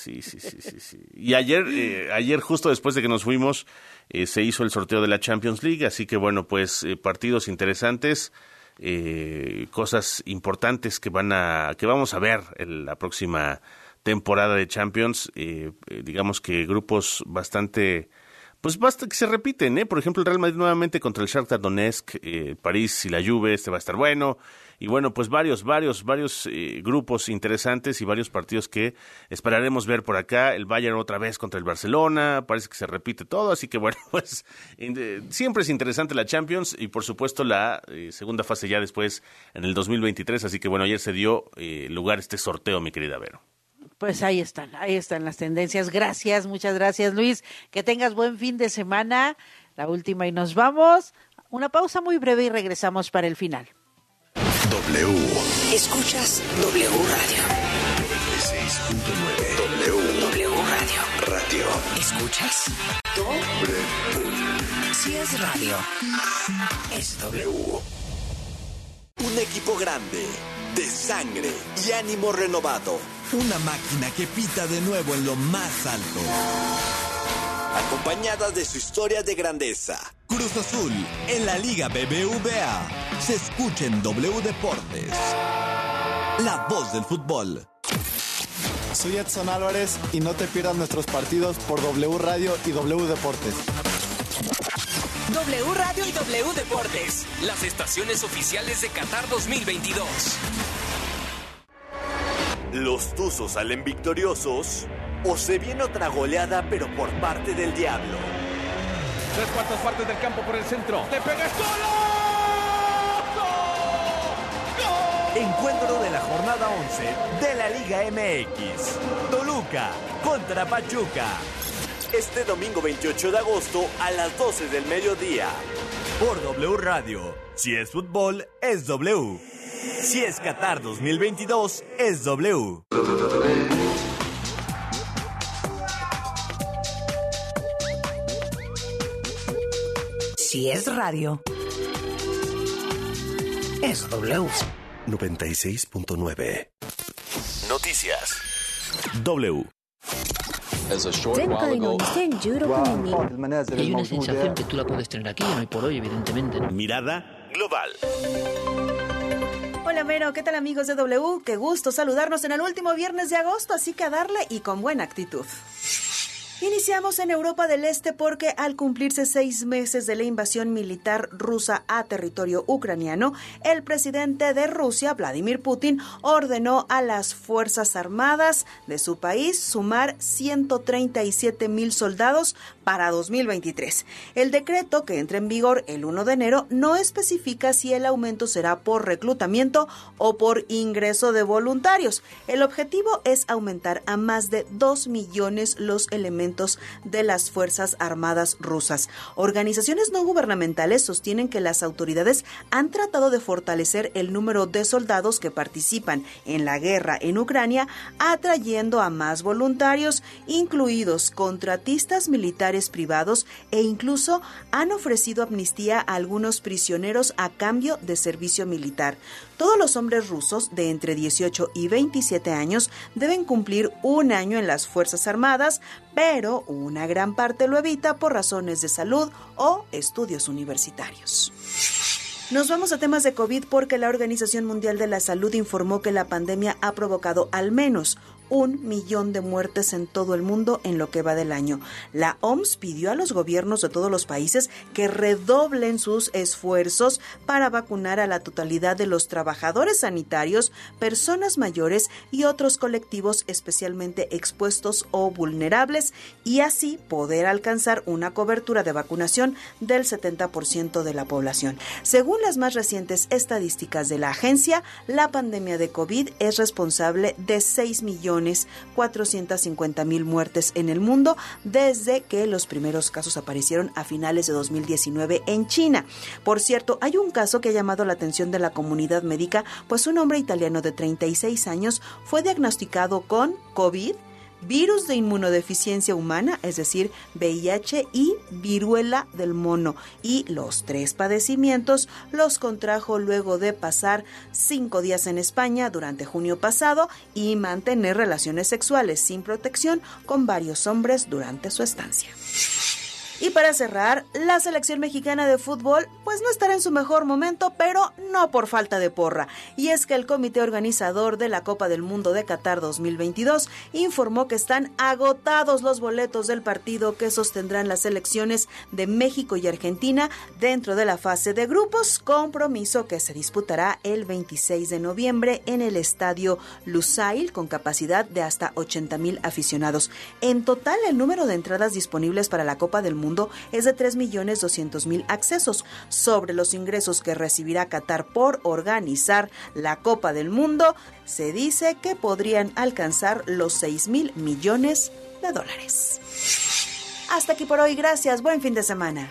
Y ayer justo después de que nos fuimos, se hizo el sorteo de la Champions League, así que bueno, pues partidos interesantes, cosas importantes que vamos a ver en la próxima temporada de Champions. Digamos que grupos bastante... Pues basta que se repiten, Por ejemplo, el Real Madrid nuevamente contra el Shakhtar Donetsk, París y la Juve, va a estar bueno. Y bueno, pues varios grupos interesantes y varios partidos que esperaremos ver por acá. El Bayern otra vez contra el Barcelona, parece que se repite todo, así que bueno, pues siempre es interesante la Champions y por supuesto la segunda fase ya después en el 2023, así que bueno, ayer se dio lugar este sorteo, mi querida Vero. Pues ahí están las tendencias. Gracias, muchas gracias, Luis. Que tengas buen fin de semana. La última y nos vamos. Una pausa muy breve y regresamos para el final. W. Escuchas W Radio. 96.9. W Radio. Radio. ¿Escuchas? W. Si es radio, es W. Un equipo grande, de sangre y ánimo renovado. Una máquina que pita de nuevo en lo más alto. Acompañada de su historia de grandeza. Cruz Azul en la Liga BBVA. Se escucha en W Deportes. La voz del fútbol. Soy Edson Álvarez y no te pierdas nuestros partidos por W Radio y W Deportes. W Radio y W Deportes, las estaciones oficiales de Qatar 2022. ¿Los Tuzos salen victoriosos o se viene otra goleada pero por parte del diablo? 3/4 partes del campo por el centro. ¡Te pegas solo! ¡Gol! Encuentro de la jornada 11 de la Liga MX. Toluca contra Pachuca. Este domingo 28 de agosto a las 12 del mediodía. Por W Radio. Si es fútbol, es W. Si es Qatar 2022, es W. Si es radio, es W. 96.9. Noticias. W. Hay una sensación que tú la puedes tener aquí, no hay por hoy, evidentemente. Mirada global. Hola Mero, ¿qué tal amigos de W? Qué gusto saludarnos en el último viernes de agosto, así que a darle y con buena actitud. Iniciamos en Europa del Este porque al cumplirse 6 meses de la invasión militar rusa a territorio ucraniano, el presidente de Rusia, Vladimir Putin, ordenó a las Fuerzas Armadas de su país sumar 137,000 soldados para 2023. El decreto, que entra en vigor el 1 de enero, no especifica si el aumento será por reclutamiento o por ingreso de voluntarios. El objetivo es aumentar a más de 2 millones los elementos de las Fuerzas Armadas rusas. Organizaciones no gubernamentales sostienen que las autoridades han tratado de fortalecer el número de soldados que participan en la guerra en Ucrania, atrayendo a más voluntarios, incluidos contratistas militares privados, e incluso han ofrecido amnistía a algunos prisioneros a cambio de servicio militar. Todos los hombres rusos de entre 18 y 27 años deben cumplir 1 año en las Fuerzas Armadas, pero una gran parte lo evita por razones de salud o estudios universitarios. Nos vamos a temas de COVID porque la Organización Mundial de la Salud informó que la pandemia ha provocado al menos 1 millón de muertes en todo el mundo en lo que va del año. La OMS pidió a los gobiernos de todos los países que redoblen sus esfuerzos para vacunar a la totalidad de los trabajadores sanitarios, personas mayores y otros colectivos especialmente expuestos o vulnerables, y así poder alcanzar una cobertura de vacunación del 70% de la población. Según las más recientes estadísticas de la agencia, la pandemia de COVID es responsable de 6,450,000 muertes en el mundo desde que los primeros casos aparecieron a finales de 2019 en China. Por cierto, hay un caso que ha llamado la atención de la comunidad médica, pues un hombre italiano de 36 años fue diagnosticado con COVID, virus de inmunodeficiencia humana, es decir, VIH y viruela del mono, y los 3 padecimientos los contrajo luego de pasar 5 días en España durante junio pasado y mantener relaciones sexuales sin protección con varios hombres durante su estancia. Y para cerrar, la selección mexicana de fútbol pues no estará en su mejor momento, pero no por falta de porra. Y es que el comité organizador de la Copa del Mundo de Qatar 2022 informó que están agotados los boletos del partido que sostendrán las selecciones de México y Argentina dentro de la fase de grupos, compromiso que se disputará el 26 de noviembre en el estadio Lusail con capacidad de hasta 80,000 aficionados. En total, el número de entradas disponibles para la Copa del Mundo es de 3,200,000 accesos. Sobre los ingresos que recibirá Qatar por organizar la Copa del Mundo, se dice que podrían alcanzar los 6,000 millones de dólares. Hasta aquí por hoy, gracias, buen fin de semana.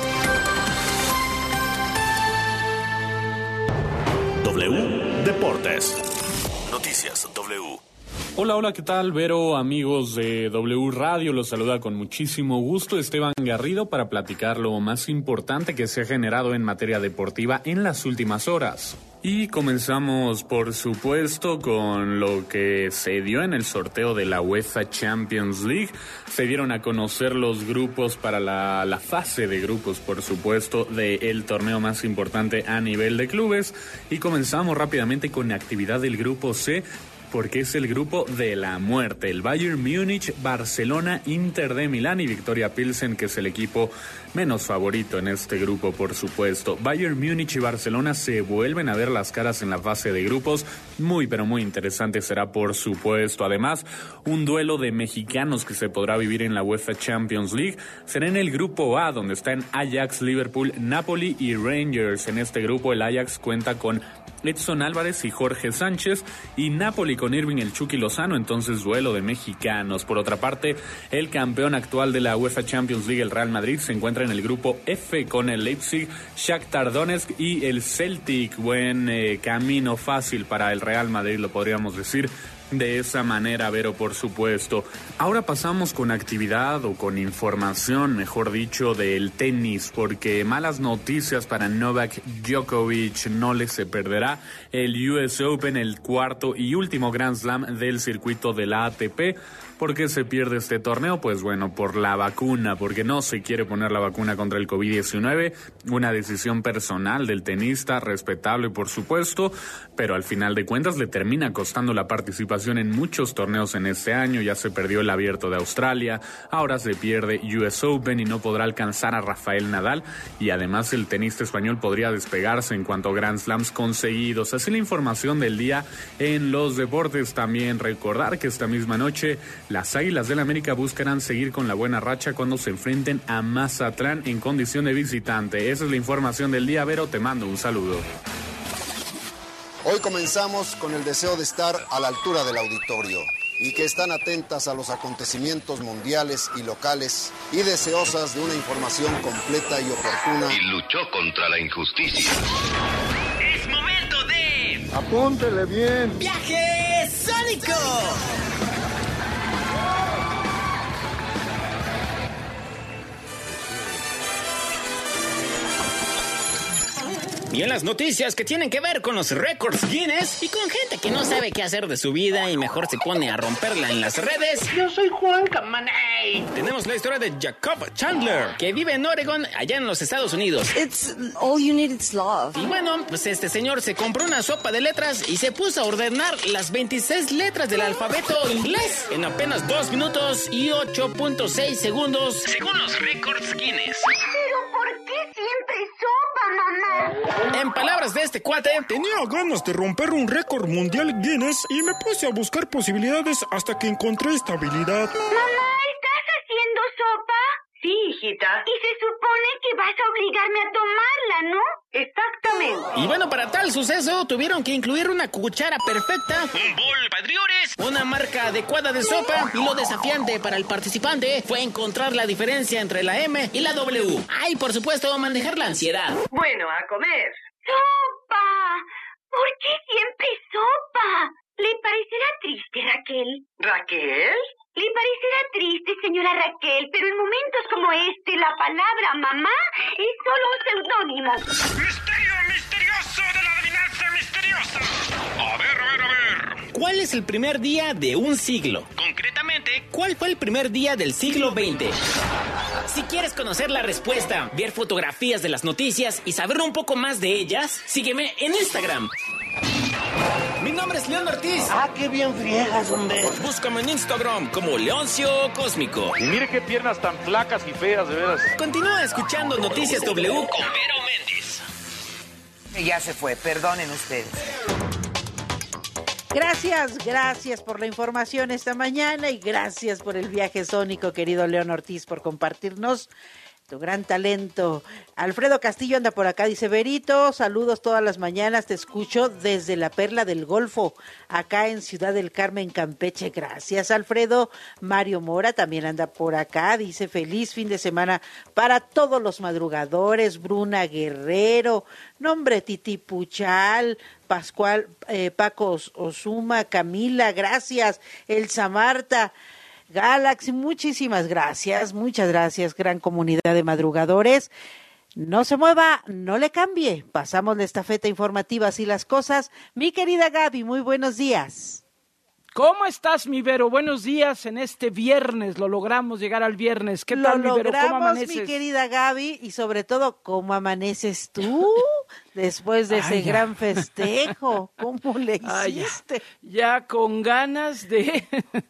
W Deportes. Noticias W. Hola, ¿qué tal? Vero, amigos de W Radio, los saluda con muchísimo gusto Esteban Garrido para platicar lo más importante que se ha generado en materia deportiva en las últimas horas. Y comenzamos, por supuesto, con lo que se dio en el sorteo de la UEFA Champions League. Se dieron a conocer los grupos para la fase de grupos, por supuesto, del torneo más importante a nivel de clubes. Y comenzamos rápidamente con la actividad del grupo C, porque es el grupo de la muerte. El Bayern Múnich, Barcelona, Inter de Milán y Victoria Pilsen, que es el equipo menos favorito en este grupo, por supuesto. Bayern Múnich y Barcelona se vuelven a ver las caras en la fase de grupos. Muy, pero muy interesante será, por supuesto. Además, un duelo de mexicanos que se podrá vivir en la UEFA Champions League será en el grupo A, donde están Ajax, Liverpool, Napoli y Rangers. En este grupo, el Ajax cuenta con Edson Álvarez y Jorge Sánchez, y Napoli con Irving el Chucky Lozano, entonces duelo de mexicanos. Por otra parte, el campeón actual de la UEFA Champions League, el Real Madrid, se encuentra en el grupo F con el Leipzig, Shakhtar Donetsk y el Celtic. Buen camino fácil para el Real Madrid, lo podríamos decir de esa manera, Vero, por supuesto. Ahora pasamos con actividad o con información, mejor dicho, del tenis, porque malas noticias para Novak Djokovic. No le se perderá el US Open, el cuarto y último Grand Slam del circuito de la ATP. ¿Por qué se pierde este torneo? Pues bueno, por la vacuna, porque no se quiere poner la vacuna contra el COVID-19, una decisión personal del tenista, respetable por supuesto, pero al final de cuentas le termina costando la participación en muchos torneos en este año. Ya se perdió el Abierto de Australia, ahora se pierde US Open y no podrá alcanzar a Rafael Nadal, y además el tenista español podría despegarse en cuanto a Grand Slams conseguidos. Así la información del día en los deportes. También recordar que esta misma noche las Águilas del América buscarán seguir con la buena racha cuando se enfrenten a Mazatlán en condición de visitante. Esa es la información del día, Vero, te mando un saludo. Hoy comenzamos con el deseo de estar a la altura del auditorio y que están atentas a los acontecimientos mundiales y locales y deseosas de una información completa y oportuna. Y luchó contra la injusticia. ¡Es momento de... ¡Apúntele bien! ¡Viaje Sónico! Y en las noticias que tienen que ver con los récords Guinness y con gente que no sabe qué hacer de su vida y mejor se pone a romperla en las redes. Yo soy Juan Camaney. Tenemos la historia de Jacob Chandler, que vive en Oregon, allá en los Estados Unidos. It's all you need is love. Y bueno, pues este señor se compró una sopa de letras y se puso a ordenar las 26 letras del alfabeto inglés en apenas 2 minutos y 8.6 segundos, según los récords Guinness. ¿Pero por qué siempre sopa, mamá? En palabras de este cuate, tenía ganas de romper un récord mundial Guinness y me puse a buscar posibilidades hasta que encontré esta habilidad. Mamá, ¿estás haciendo sopa? Sí, hijita. Y se supone que vas a obligarme a tomarla, ¿no? Exactamente. Y bueno, para tal suceso tuvieron que incluir una cuchara perfecta, un bol padriores, una marca adecuada de sopa, y lo desafiante para el participante fue encontrar la diferencia entre la M y la W. Ay, por supuesto, manejar la ansiedad. Bueno, a comer. ¡Sopa! ¿Por qué siempre sopa? ¿Le parecerá triste, Raquel? ¿Raquel? Le parecerá triste, señora Raquel, pero en momentos como este, la palabra mamá es solo un seudónimo. ¡Misterio misterioso de la adivinanza misteriosa! A ver. ¿Cuál es el primer día de un siglo? Concretamente, ¿cuál fue el primer día del siglo XX? Si quieres conocer la respuesta, ver fotografías de las noticias y saber un poco más de ellas, sígueme en Instagram. Mi nombre es León Ortiz. Ah, qué bien friegas, hombre. Búscame en Instagram como Leoncio Cósmico. Y mire qué piernas tan flacas y feas, de veras. Continúa escuchando Noticias W con Vero Méndez. Ya se fue, perdonen ustedes. Gracias por la información esta mañana y gracias por el viaje sónico, querido León Ortiz, por compartirnos tu gran talento. Alfredo Castillo anda por acá, dice: Verito, saludos todas las mañanas, te escucho desde la Perla del Golfo, acá en Ciudad del Carmen, Campeche. Gracias, Alfredo. Mario Mora también anda por acá, dice: feliz fin de semana para todos los madrugadores. Bruna Guerrero, nombre Titi Puchal, Pascual, Paco Osuma, Camila, gracias. Elsa Marta Galaxy, muchísimas gracias, muchas gracias, gran comunidad de madrugadores. No se mueva, no le cambie, pasamos la estafeta informativa, así las cosas. Mi querida Gaby, muy buenos días. ¿Cómo estás, mi Vero? Buenos días en este viernes, lo logramos llegar al viernes. ¿Qué tal, mi Vero? ¿Cómo amaneces? Mi querida Gaby, y sobre todo, ¿cómo amaneces tú después de ese gran festejo? ¿Cómo le hiciste? Ya con ganas de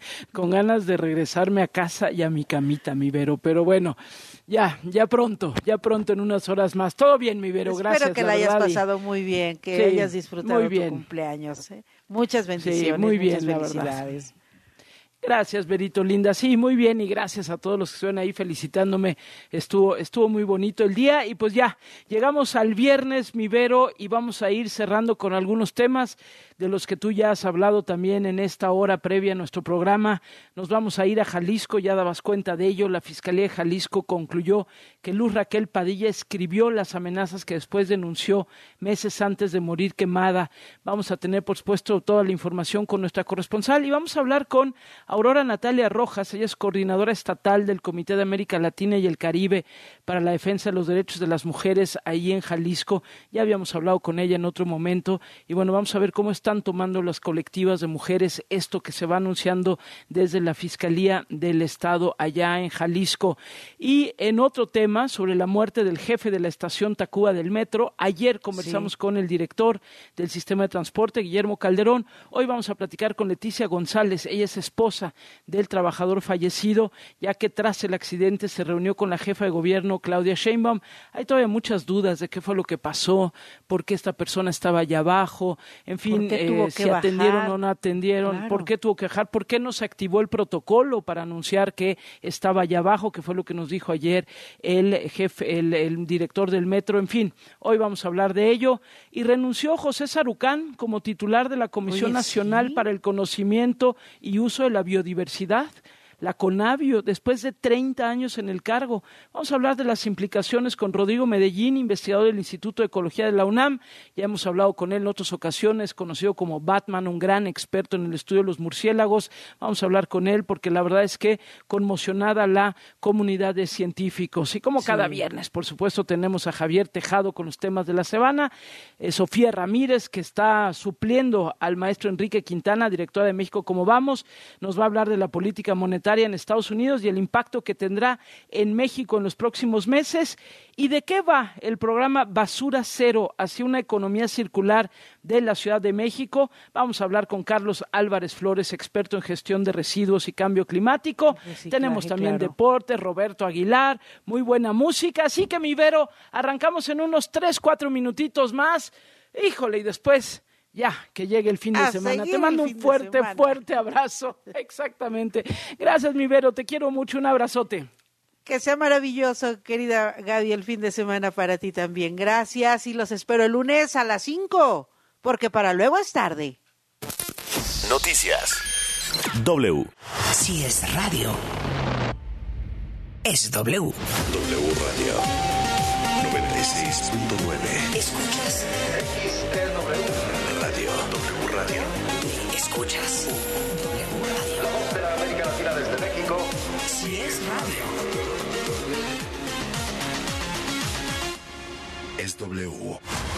regresarme a casa y a mi camita, mi Vero, pero bueno, ya pronto, en unas horas más. Todo bien, mi Vero, gracias. Espero que la hayas pasado muy bien, que hayas disfrutado tu cumpleaños. Muchas bendiciones, sí, muy bien, muchas felicidades. Gracias, Verito, linda. Sí, muy bien, y gracias a todos los que estuvieron ahí felicitándome. Estuvo muy bonito el día y pues ya, llegamos al viernes, mi Vero, y vamos a ir cerrando con algunos temas de los que tú ya has hablado también en esta hora previa a nuestro programa. Nos vamos a ir a Jalisco, ya dabas cuenta de ello. La Fiscalía de Jalisco concluyó que Luz Raquel Padilla escribió las amenazas que después denunció meses antes de morir quemada. Vamos a tener, por supuesto, toda la información con nuestra corresponsal y vamos a hablar con Aurora Natalia Rojas. Ella es coordinadora estatal del Comité de América Latina y el Caribe para la defensa de los derechos de las mujeres ahí en Jalisco. Ya habíamos hablado con ella en otro momento y bueno, vamos a ver cómo están tomando las colectivas de mujeres esto que se va anunciando desde la Fiscalía del Estado allá en Jalisco. Y en otro tema, sobre la muerte del jefe de la estación Tacuba del metro, ayer conversamos con el director del sistema de transporte, Guillermo Calderón. Hoy vamos a platicar con Leticia González, ella es esposa del trabajador fallecido, ya que tras el accidente se reunió con la jefa de gobierno, Claudia Sheinbaum. Hay todavía muchas dudas de qué fue lo que pasó, por qué esta persona estaba allá abajo, en fin, si atendieron o no atendieron, claro. ¿Por qué tuvo que bajar? ¿Por qué no se activó el protocolo para anunciar que estaba allá abajo? Que fue lo que nos dijo ayer el jefe, el director del metro. En fin, hoy vamos a hablar de ello. Y renunció José Sarucán como titular de la Comisión Nacional para el Conocimiento y Uso de la Biodiversidad, la CONABIO, después de 30 años en el cargo. Vamos a hablar de las implicaciones con Rodrigo Medellín, investigador del Instituto de Ecología de la UNAM. Ya hemos hablado con él en otras ocasiones, conocido como Batman, un gran experto en el estudio de los murciélagos. Vamos a hablar con él porque la verdad es que conmocionada la comunidad de científicos. Y como cada viernes, por supuesto, tenemos a Javier Tejado con los temas de la semana, Sofía Ramírez, que está supliendo al maestro Enrique Quintana, directora de México Como Vamos. Nos va a hablar de la política monetaria en Estados Unidos y el impacto que tendrá en México en los próximos meses. ¿Y de qué va el programa Basura Cero hacia una economía circular de la Ciudad de México? Vamos a hablar con Carlos Álvarez Flores, experto en gestión de residuos y cambio climático. Tenemos también deportes, Roberto Aguilar, muy buena música. Así que, mi Vero, arrancamos en unos 3-4 minutitos más. Híjole, y después ya, que llegue el fin de semana. Te mando un fuerte abrazo. Exactamente. Gracias, mi Vero. Te quiero mucho. Un abrazote. Que sea maravilloso, querida Gaby, el fin de semana para ti también. Gracias y los espero el lunes a las 5, porque para luego es tarde. Noticias. W. Si es radio, es W. W Radio 96.9. ¿Escuchas? Radio. W Radio. ¿Escuchas? W Radio. La voz de la América Latina desde México. Si es radio, es W.